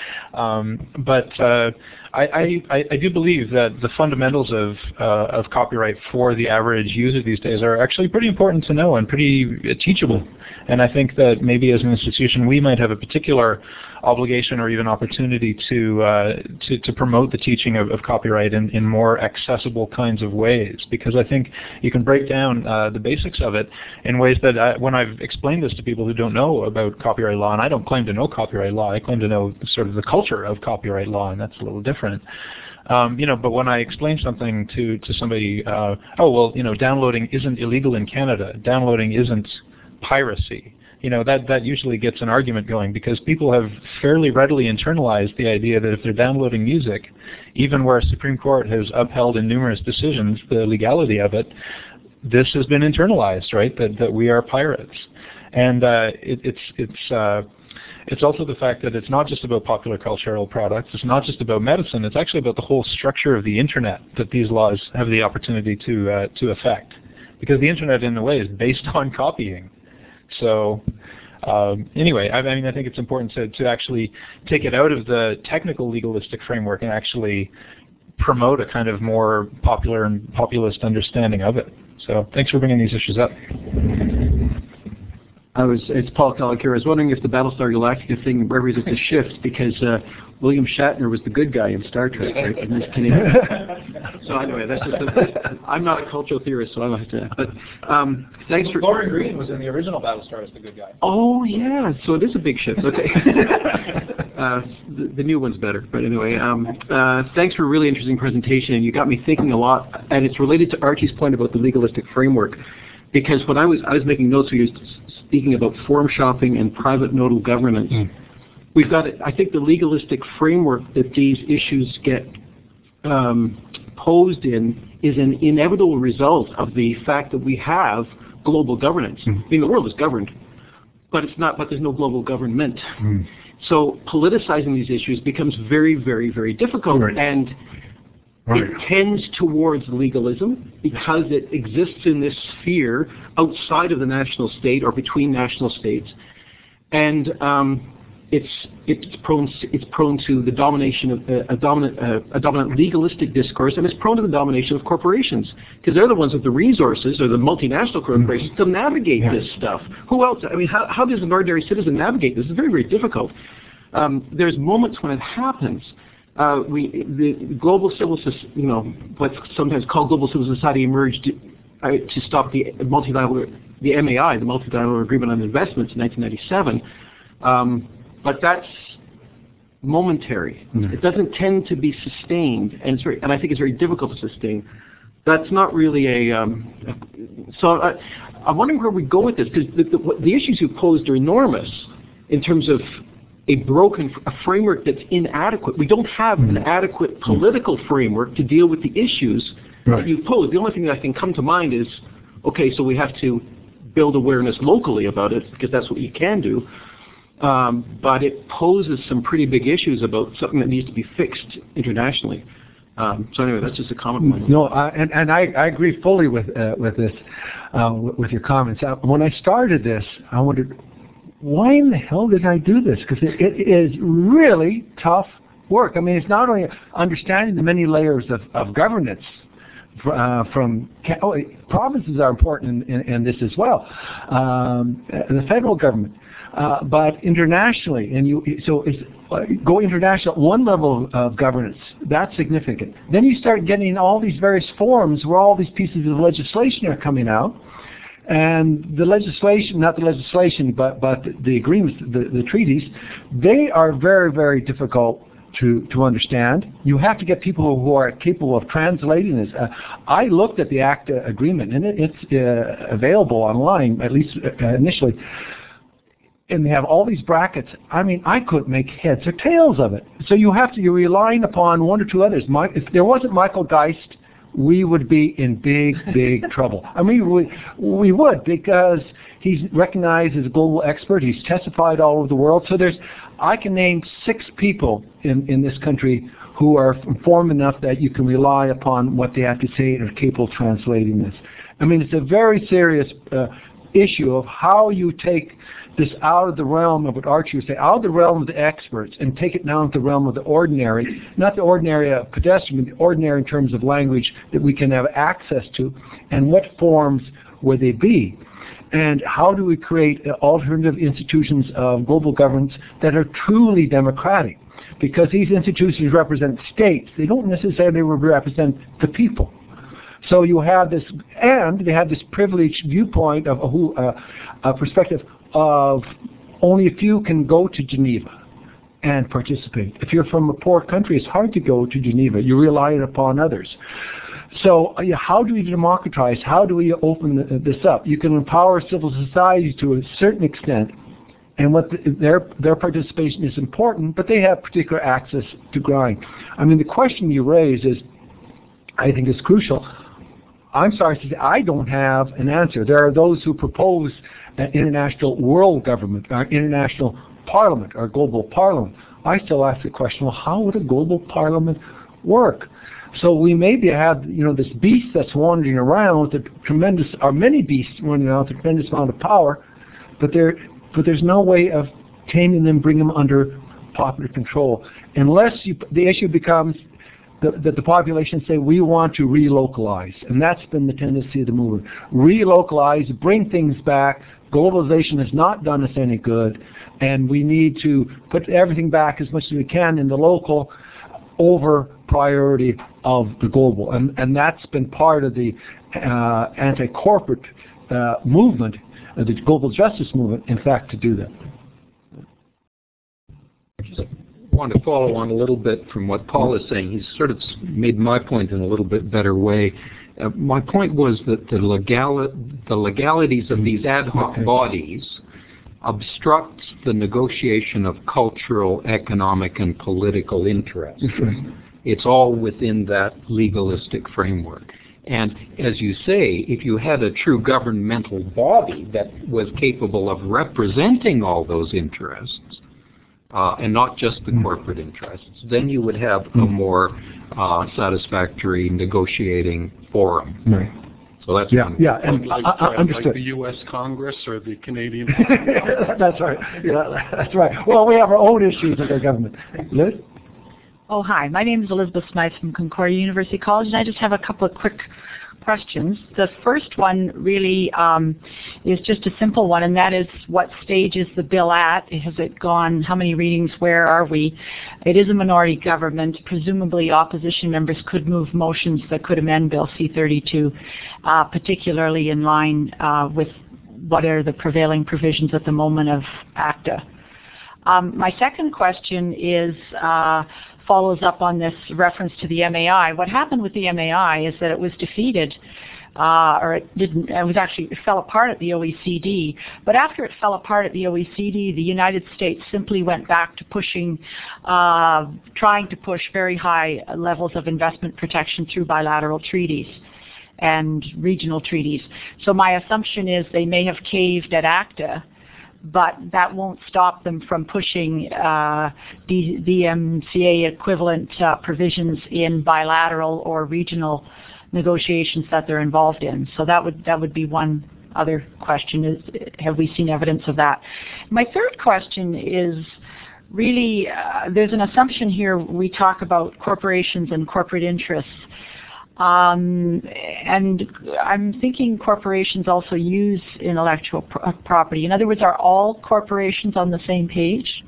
Speaker 3: um, but. Uh, I, I, I do believe that the fundamentals of, uh, of copyright for the average user these days are actually pretty important to know and pretty uh, teachable. And I think that maybe as an institution we might have a particular obligation or even opportunity to, uh, to, to promote the teaching of, of copyright in, in more accessible kinds of ways. Because I think you can break down uh, the basics of it in ways that I, when I've explained this to people who don't know about copyright law, and I don't claim to know copyright law, I claim to know sort of the culture of copyright law, and that's a little different. Um, you know, but when I explain something to, to somebody, uh, oh, well, you know, downloading isn't illegal in Canada, downloading isn't piracy, you know, that, that usually gets an argument going, because people have fairly readily internalized the idea that if they're downloading music, even where Supreme Court has upheld in numerous decisions the legality of it, this has been internalized, right, that, that we are pirates. And uh, it, it's, it's, uh, it's also the fact that it's not just about popular cultural products, it's not just about medicine, it's actually about the whole structure of the internet that these laws have the opportunity to, uh, to affect. Because the internet, in a way, is based on copying. So um, anyway, I, I mean, I think it's important to, to actually take it out of the technical legalistic framework and actually promote a kind of more popular and populist understanding of it. So thanks for bringing these issues up.
Speaker 7: I was, it's Paul Kellick here. I was wondering if the Battlestar Galactica thing represents a shift, because uh, William Shatner was the good guy in Star Trek, right? In this Canadian. So anyway, that's just a, I'm not a cultural theorist, so I don't have to. But um, thanks for.
Speaker 3: Lauren Green was in the original Battlestar as the good guy.
Speaker 7: Oh yeah, so it is a big shift. Okay. uh, the, the new one's better, but anyway. Um, uh, thanks for a really interesting presentation, and you got me thinking a lot. And it's related to Archie's point about the legalistic framework. Because when I was I was making notes, we were speaking about form shopping and private nodal governance. Mm. We've got, I think, the legalistic framework that these issues get um, posed in is an inevitable result of the fact that we have global governance. Mm. I mean, the world is governed, but it's not. But there's no global government. Mm. So politicizing these issues becomes very, very, very difficult. Right. And Right. It tends towards legalism because it exists in this sphere outside of the national state or between national states, and um, it's it's prone it's prone to the domination of uh, a dominant uh, a dominant legalistic discourse, and it's prone to the domination of corporations, because they're the ones with the resources, or the multinational corporations, to navigate yeah. this stuff. Who else? I mean, how how does an ordinary citizen navigate this? It's very, very difficult. Um, there's moments when it happens. uh, we the global civil, soc- you know, what's sometimes called global civil society emerged uh, to stop the multilateral, the M A I, the Multilateral Agreement on Investments in nineteen ninety-seven. Um, but that's momentary. Mm-hmm. It doesn't tend to be sustained, and it's very, and I think it's very difficult to sustain. That's not really a. Um, a so I, I'm wondering where we go with this, because the, the, the issues you posed are enormous in terms of a broken a framework that's inadequate. We don't have mm-hmm. an adequate political framework to deal with the issues right. that you pose. The only thing that can come to mind is, okay, so we have to build awareness locally about it, because that's what you can do. Um, but it poses some pretty big issues about something that needs to be fixed internationally. Um, so anyway, that's just a comment.
Speaker 2: No, uh, and, and I, I agree fully with uh, with this, uh, with your comments. Uh, when I started this, I wondered, why in the hell did I do this? Because it, it is really tough work. I mean, it's not only understanding the many layers of, of governance, Uh, from oh, provinces are important in, in, in this as well, um, the federal government, uh, but internationally, and you so it's, uh, go international. One level of governance, that's significant. Then you start getting all these various forms where all these pieces of legislation are coming out, and the legislation, not the legislation, but but the agreements, the, the treaties, they are very very difficult to to understand. You have to get people who are capable of translating this. Uh, I looked at the ACTA agreement, and it, it's uh, available online, at least uh, initially, and they have all these brackets. I mean, I couldn't make heads or tails of it. So you have to, you're relying upon one or two others. My, if there wasn't Michael Geist, we would be in big, big trouble. I mean, we, we would, because he's recognized as a global expert. He's testified all over the world. So there's, I can name six people in, in this country who are informed enough that you can rely upon what they have to say and are capable of translating this. I mean, it's a very serious uh, issue of how you take this out of the realm of what Archie would say, out of the realm of the experts, and take it down to the realm of the ordinary, not the ordinary uh, pedestrian, but the ordinary in terms of language that we can have access to, and what forms would they be? And how do we create uh, alternative institutions of global governance that are truly democratic? Because these institutions represent states. They don't necessarily represent the people. So you have this, and they have this privileged viewpoint of who, uh, a perspective of only a few can go to Geneva and participate. If you're from a poor country, it's hard to go to Geneva. You rely upon others. So uh, how do we democratize? How do we open the, this up? You can empower civil society to a certain extent, and what the, their their participation is important, but they have particular access to grind. I mean, the question you raise is, I think, is crucial. I'm sorry to say, I don't have an answer. There are those who propose an international world government, or international parliament, or global parliament. I still ask the question, well, how would a global parliament work? So we maybe have, you know, this beast that's wandering around with a tremendous, or many beasts running around with a tremendous amount of power, but there, but there's no way of taming them, bring them under popular control, unless you, the issue becomes that the, the population say, we want to relocalize, and that's been the tendency of the movement. Relocalize, bring things back. Globalization has not done us any good, and we need to put everything back as much as we can in the local over priority of the global. And, and that's been part of the uh, anti-corporate uh, movement, uh, the global justice movement, in fact, to do that.
Speaker 6: I just want to follow on a little bit from what Paul is saying. He's sort of made my point in a little bit better way. Uh, my point was that the, legali the legalities of these ad hoc bodies obstructs the negotiation of cultural, economic, and political interests. It's all within that legalistic framework. And as you say, if you had a true governmental body that was capable of representing all those interests, uh, and not just the corporate interests, then you would have a more uh, satisfactory negotiating forum.
Speaker 2: Right.
Speaker 6: So that's
Speaker 2: yeah, yeah, and
Speaker 4: like,
Speaker 2: I, I
Speaker 4: uh,
Speaker 2: understood.
Speaker 4: Like the U S Congress or the Canadian.
Speaker 2: That's right. Yeah, that's right. Well, we have our own issues with our government. Liz?
Speaker 8: Oh, hi. My name is Elizabeth Smythe from Concordia University College, and I just have a couple of quick questions. The first one really um, is just a simple one, and that is, what stage is the bill at? Has it gone? How many readings? Where are we? It is a minority government. Presumably opposition members could move motions that could amend Bill C thirty-two, uh, particularly in line uh, with what are the prevailing provisions at the moment of ACTA. Um, my second question is uh, follows up on this reference to the M A I. What happened with the M A I is that it was defeated, uh, or it didn't. It was actually it fell apart at the O E C D. But after it fell apart at the O E C D, the United States simply went back to pushing, uh, trying to push very high levels of investment protection through bilateral treaties and regional treaties. So my assumption is they may have caved at ACTA, but that won't stop them from pushing uh, D M C A equivalent uh, provisions in bilateral or regional negotiations that they're involved in. So that would that would be one other question: is have we seen evidence of that? My third question is really uh, there's an assumption here. We talk about corporations and corporate interests. Um, and I'm thinking corporations also use intellectual pr property. In other words, are all corporations on the same page?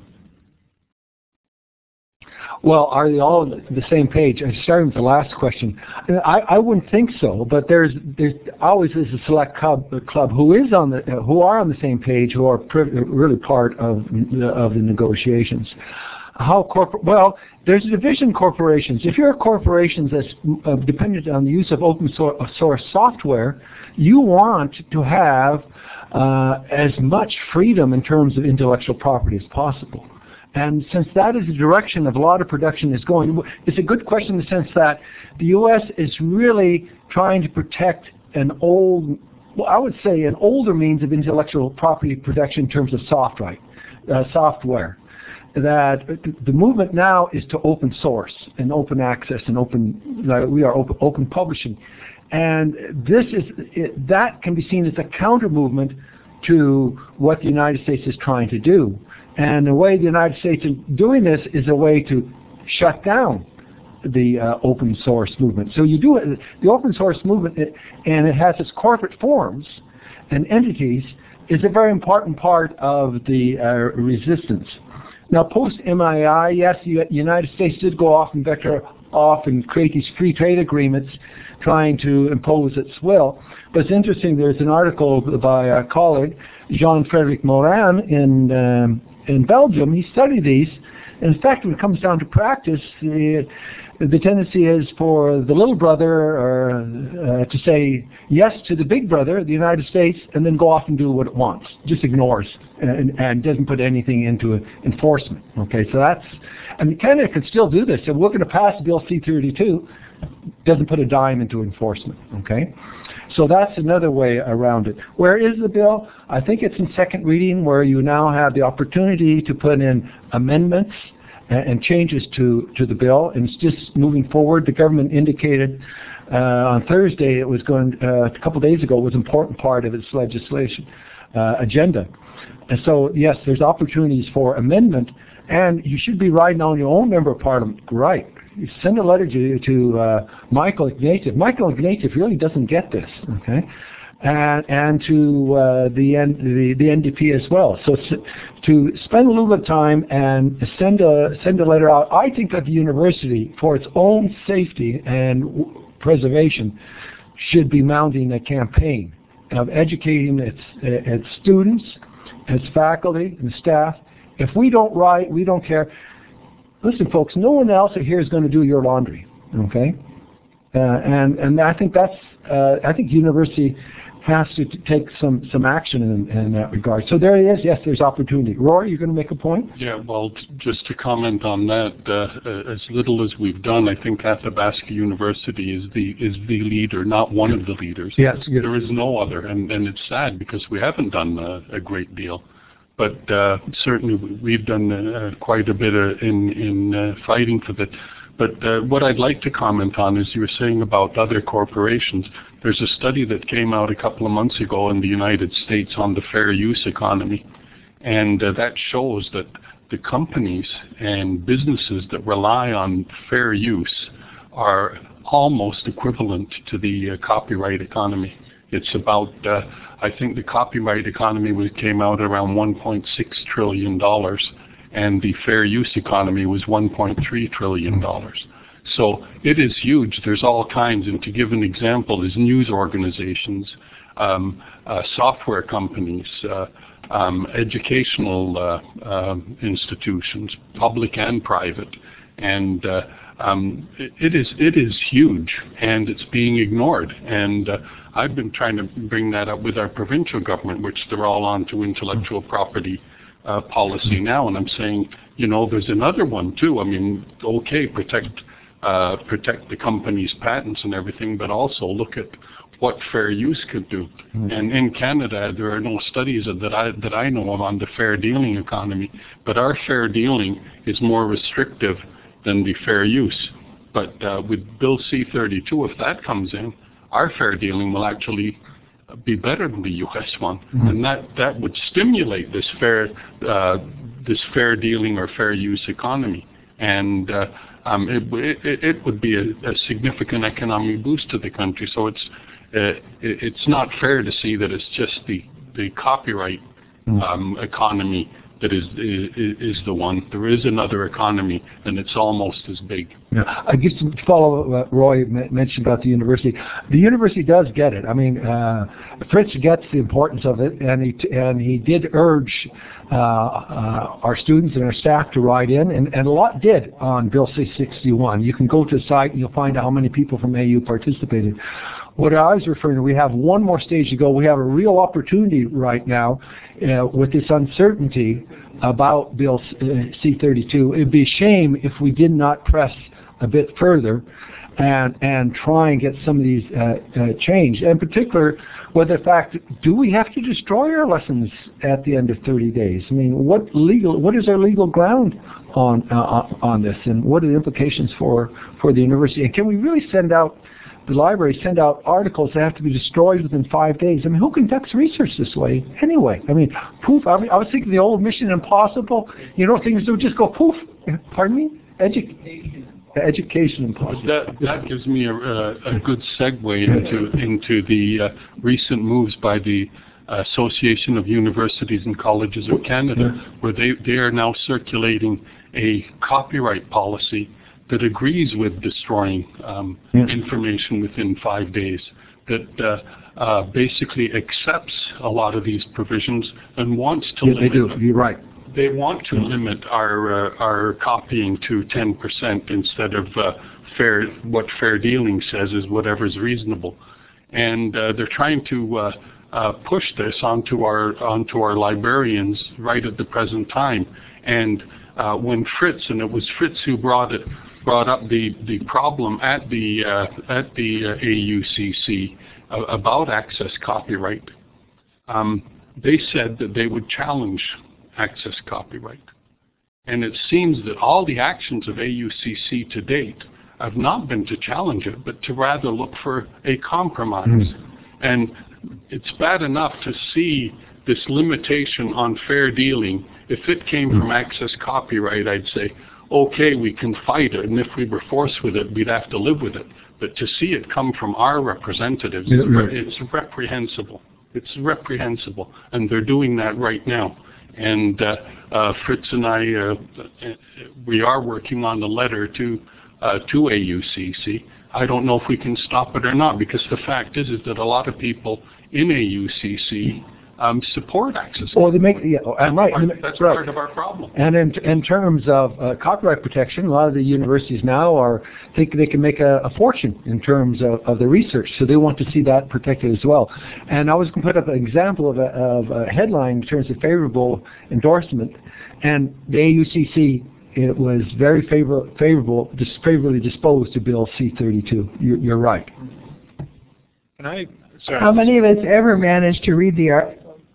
Speaker 2: Well, are they all on the same page? Starting with the last question, I, I wouldn't think so. But there's there's always is a select club, club who is on the uh, who are on the same page, who are really part of the, of the negotiations. How corporate? Well, there's a division in corporations. If you're a corporation that's uh, dependent on the use of open source software, you want to have uh, as much freedom in terms of intellectual property as possible. And since that is the direction of a lot of production is going, it's a good question in the sense that the U S is really trying to protect an old, well, I would say an older means of intellectual property protection in terms of soft right, uh, software. That the movement now is to open source and open access and open, uh, we are open, open publishing. And this is, it, that can be seen as a counter movement to what the United States is trying to do. And the way the United States is doing this is a way to shut down the uh, open source movement. So you do it, the open source movement, it, and it has its corporate forms and entities, is a very important part of the uh, resistance. Now, post-M I I, yes, the United States did go off and vector off and create these free trade agreements trying to impose its will. But it's interesting, there's an article by a colleague, Jean-Frédéric Morin, in, um, in Belgium. He studied these. And in fact, when it comes down to practice, the, the tendency is for the little brother or, uh, to say yes to the big brother, the United States, and then go off and do what it wants, just ignores and, and doesn't put anything into enforcement. Okay, so that's, and Canada can still do this. If we're going to pass Bill C thirty-two, doesn't put a dime into enforcement. Okay, so that's another way around it. Where is the bill? I think it's in second reading, where you now have the opportunity to put in amendments and changes to, to the bill, and it's just moving forward. The government indicated uh, on Thursday, it was going, uh, a couple days ago, it was an important part of its legislation uh, agenda. And so, yes, there's opportunities for amendment, and you should be writing on your own member of parliament, right? You send a letter to, to uh, Michael Ignatieff. Michael Ignatieff really doesn't get this, okay? And, and to uh, the, N, the the N D P as well. So to spend a little bit of time and send a send a letter out. I think that the university, for its own safety and preservation, should be mounting a campaign of educating its its students, its faculty, and staff. If we don't write, we don't care. Listen, folks, no one else here is going to do your laundry, okay? Uh, and and I think that's uh, I think university has to take some some action in, in that regard. So there it is. Yes, there's opportunity. Rory, you're going to make a point?
Speaker 4: Yeah. Well, t just to comment on that, uh, as little as we've done, I think Athabasca University is the is the leader, not one of the leaders.
Speaker 2: Yes.
Speaker 4: There is no other, and and it's sad because we haven't done a, a great deal. But uh, certainly we've done uh, quite a bit uh, in in uh, fighting for that. But uh, what I'd like to comment on is you were saying about other corporations. There's a study that came out a couple of months ago in the United States on the fair use economy, and uh, that shows that the companies and businesses that rely on fair use are almost equivalent to the uh, copyright economy. It's about, uh, I think the copyright economy was, came out around one point six trillion dollars, and the fair use economy was one point three trillion dollars. So it is huge. There's all kinds, and to give an example, there's news organizations, um, uh, software companies, uh, um, educational uh, uh, institutions, public and private, and uh, um, it, it is it is huge, and it's being ignored. And uh, I've been trying to bring that up with our provincial government, which they're all on to intellectual property uh, policy now, and I'm saying, you know, there's another one too. I mean, okay, protect. Uh, protect the company's patents and everything, but also look at what fair use could do. Mm-hmm. And in Canada, there are no studies that I that I know of on the fair dealing economy, but our fair dealing is more restrictive than the fair use. But uh, with Bill C thirty-two, if that comes in, our fair dealing will actually be better than the U S one, mm-hmm. and that that would stimulate this fair uh, this fair dealing or fair use economy. And uh, Um, it, it, it would be a, a significant economic boost to the country. So it's uh, it, it's not fair to see that it's just the the copyright um, economy that is, is is the one. There is another economy, and it's almost as big.
Speaker 2: Yeah. I guess to follow what Roy mentioned about the university. The university does get it. I mean, uh, Fritz gets the importance of it, and he t and he did urge uh, uh, our students and our staff to write in, and, and a lot did on Bill C sixty-one. You can go to the site and you'll find out how many people from A U participated. What I was referring to, we have one more stage to go. We have a real opportunity right now uh, with this uncertainty about Bill C thirty-two. It would be a shame if we did not press a bit further and and try and get some of these uh, uh, changed. In particular, with the fact, do we have to destroy our lessons at the end of thirty days? I mean, what legal, what is our legal ground on uh, on this, and what are the implications for for the university? And can we really send out the library send out articles that have to be destroyed within five days? I mean, who conducts research this way anyway? I mean, poof. I, mean, I was thinking the old Mission Impossible. You know, things would just go poof. Pardon me? Education. Education Impossible.
Speaker 4: That, that gives me a, a good segue into into the uh, recent moves by the Association of Universities and Colleges of Canada, where they they are now circulating a copyright policy that agrees with destroying um, yes. information within five days, that uh, uh, basically accepts a lot of these provisions and wants to
Speaker 2: yes,
Speaker 4: limit.
Speaker 2: They do. You're right.
Speaker 4: They want to mm-hmm. limit our uh, our copying to ten percent instead of uh, fair. What fair dealing says is whatever's reasonable, and uh, they're trying to uh, uh, push this onto our onto our librarians right at the present time. And uh, when Fritz, and it was Fritz who brought it. brought up the, the problem at the, uh, at the uh, A U C C uh, about access copyright. Um, they said that they would challenge access copyright. And it seems that all the actions of A U C C to date have not been to challenge it, but to rather look for a compromise. Mm. And it's bad enough to see this limitation on fair dealing. If it came mm. from access copyright, I'd say, okay, we can fight it, and if we were forced with it, we'd have to live with it. But to see it come from our representatives, yeah, right. it's reprehensible. It's reprehensible, and they're doing that right now. And uh, uh, Fritz and I, uh, we are working on the letter to uh, to A U C C. I don't know if we can stop it or not, because the fact is, is that a lot of people in A U C C Um, support access.
Speaker 2: Or they make, yeah,
Speaker 4: that's
Speaker 2: right.
Speaker 4: Part, that's
Speaker 2: right.
Speaker 4: part of our problem.
Speaker 2: And in in terms of uh, copyright protection, a lot of the universities now are think they can make a, a fortune in terms of, of the research, so they want to see that protected as well. And I was going to put up an example of a, of a headline in terms of favorable endorsement, and the A U C C, it was very favor, favorable, just favorably disposed to Bill C thirty-two. You're, you're right.
Speaker 3: Can I? Sorry.
Speaker 1: How many of us ever managed to read the art?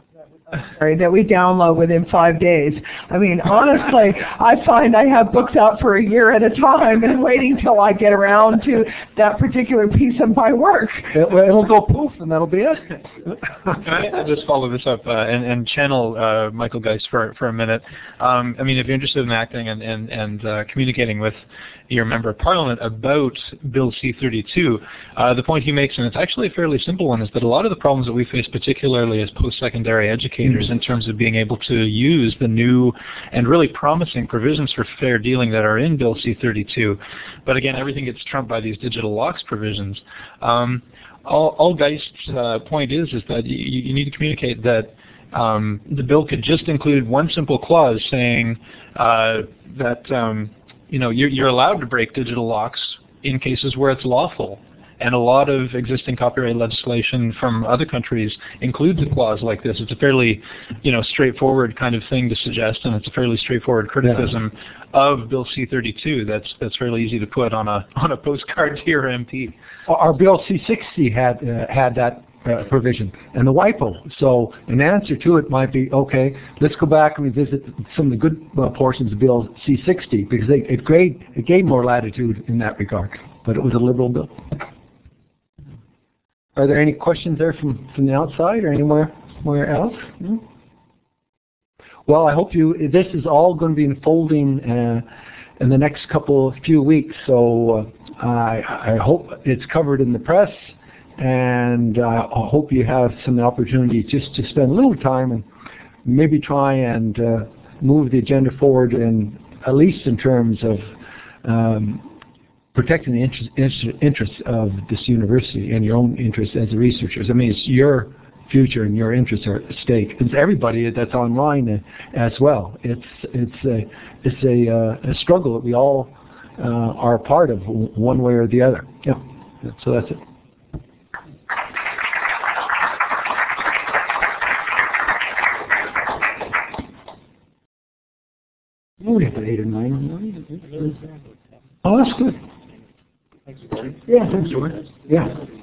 Speaker 1: sorry, that we download within five days. I mean, honestly, I find I have books out for a year at a time and waiting till I get around to that particular piece of my work.
Speaker 2: It, it'll go poof, and that'll be it.
Speaker 3: Can I just follow this up uh, and, and channel uh, Michael Geist for, for a minute? Um, I mean, if you're interested in acting and, and, and uh, communicating with your member of parliament about Bill C thirty-two, uh, the point he makes, and it's actually a fairly simple one, is that a lot of the problems that we face, particularly as post-secondary educators, mm-hmm. in terms of being able to use the new and really promising provisions for fair dealing that are in Bill C thirty-two, but again, everything gets trumped by these digital locks provisions. Um, all, all Geist's uh, point is, is that you, you need to communicate that um, the bill could just include one simple clause saying uh, that um, you know, you're, you're allowed to break digital locks in cases where it's lawful. And a lot of existing copyright legislation from other countries includes a clause like this. It's a fairly, you know, straightforward kind of thing to suggest, and it's a fairly straightforward criticism yeah. of Bill C thirty-two. That's that's fairly easy to put on a on a postcard to your M P.
Speaker 2: Our Bill C sixty had uh, had that uh, provision, and the WIPO. So an answer to it might be, okay, let's go back and revisit some of the good uh, portions of Bill C sixty, because they, it, gave, it gave more latitude in that regard. But it was a liberal bill. Are there any questions there from, from the outside or anywhere, anywhere else? Hmm? Well, I hope you, this is all going to be unfolding uh, in the next couple, few weeks. So uh, I, I hope it's covered in the press, and uh, I hope you have some opportunity just to spend a little time and maybe try and uh, move the agenda forward, in, at least in terms of um, protecting the interest, interest, interests of this university and your own interests as researchers. I mean, it's your future and your interests are at stake. It's everybody that's online uh, as well. It's it's a it's a, uh, a struggle that we all uh, are a part of, one way or the other. Yeah. yeah so that's it. Oh, we have eight or nine. Oh, that's good. Thanks, Gordon. Yeah, thanks, Gordon. Yeah.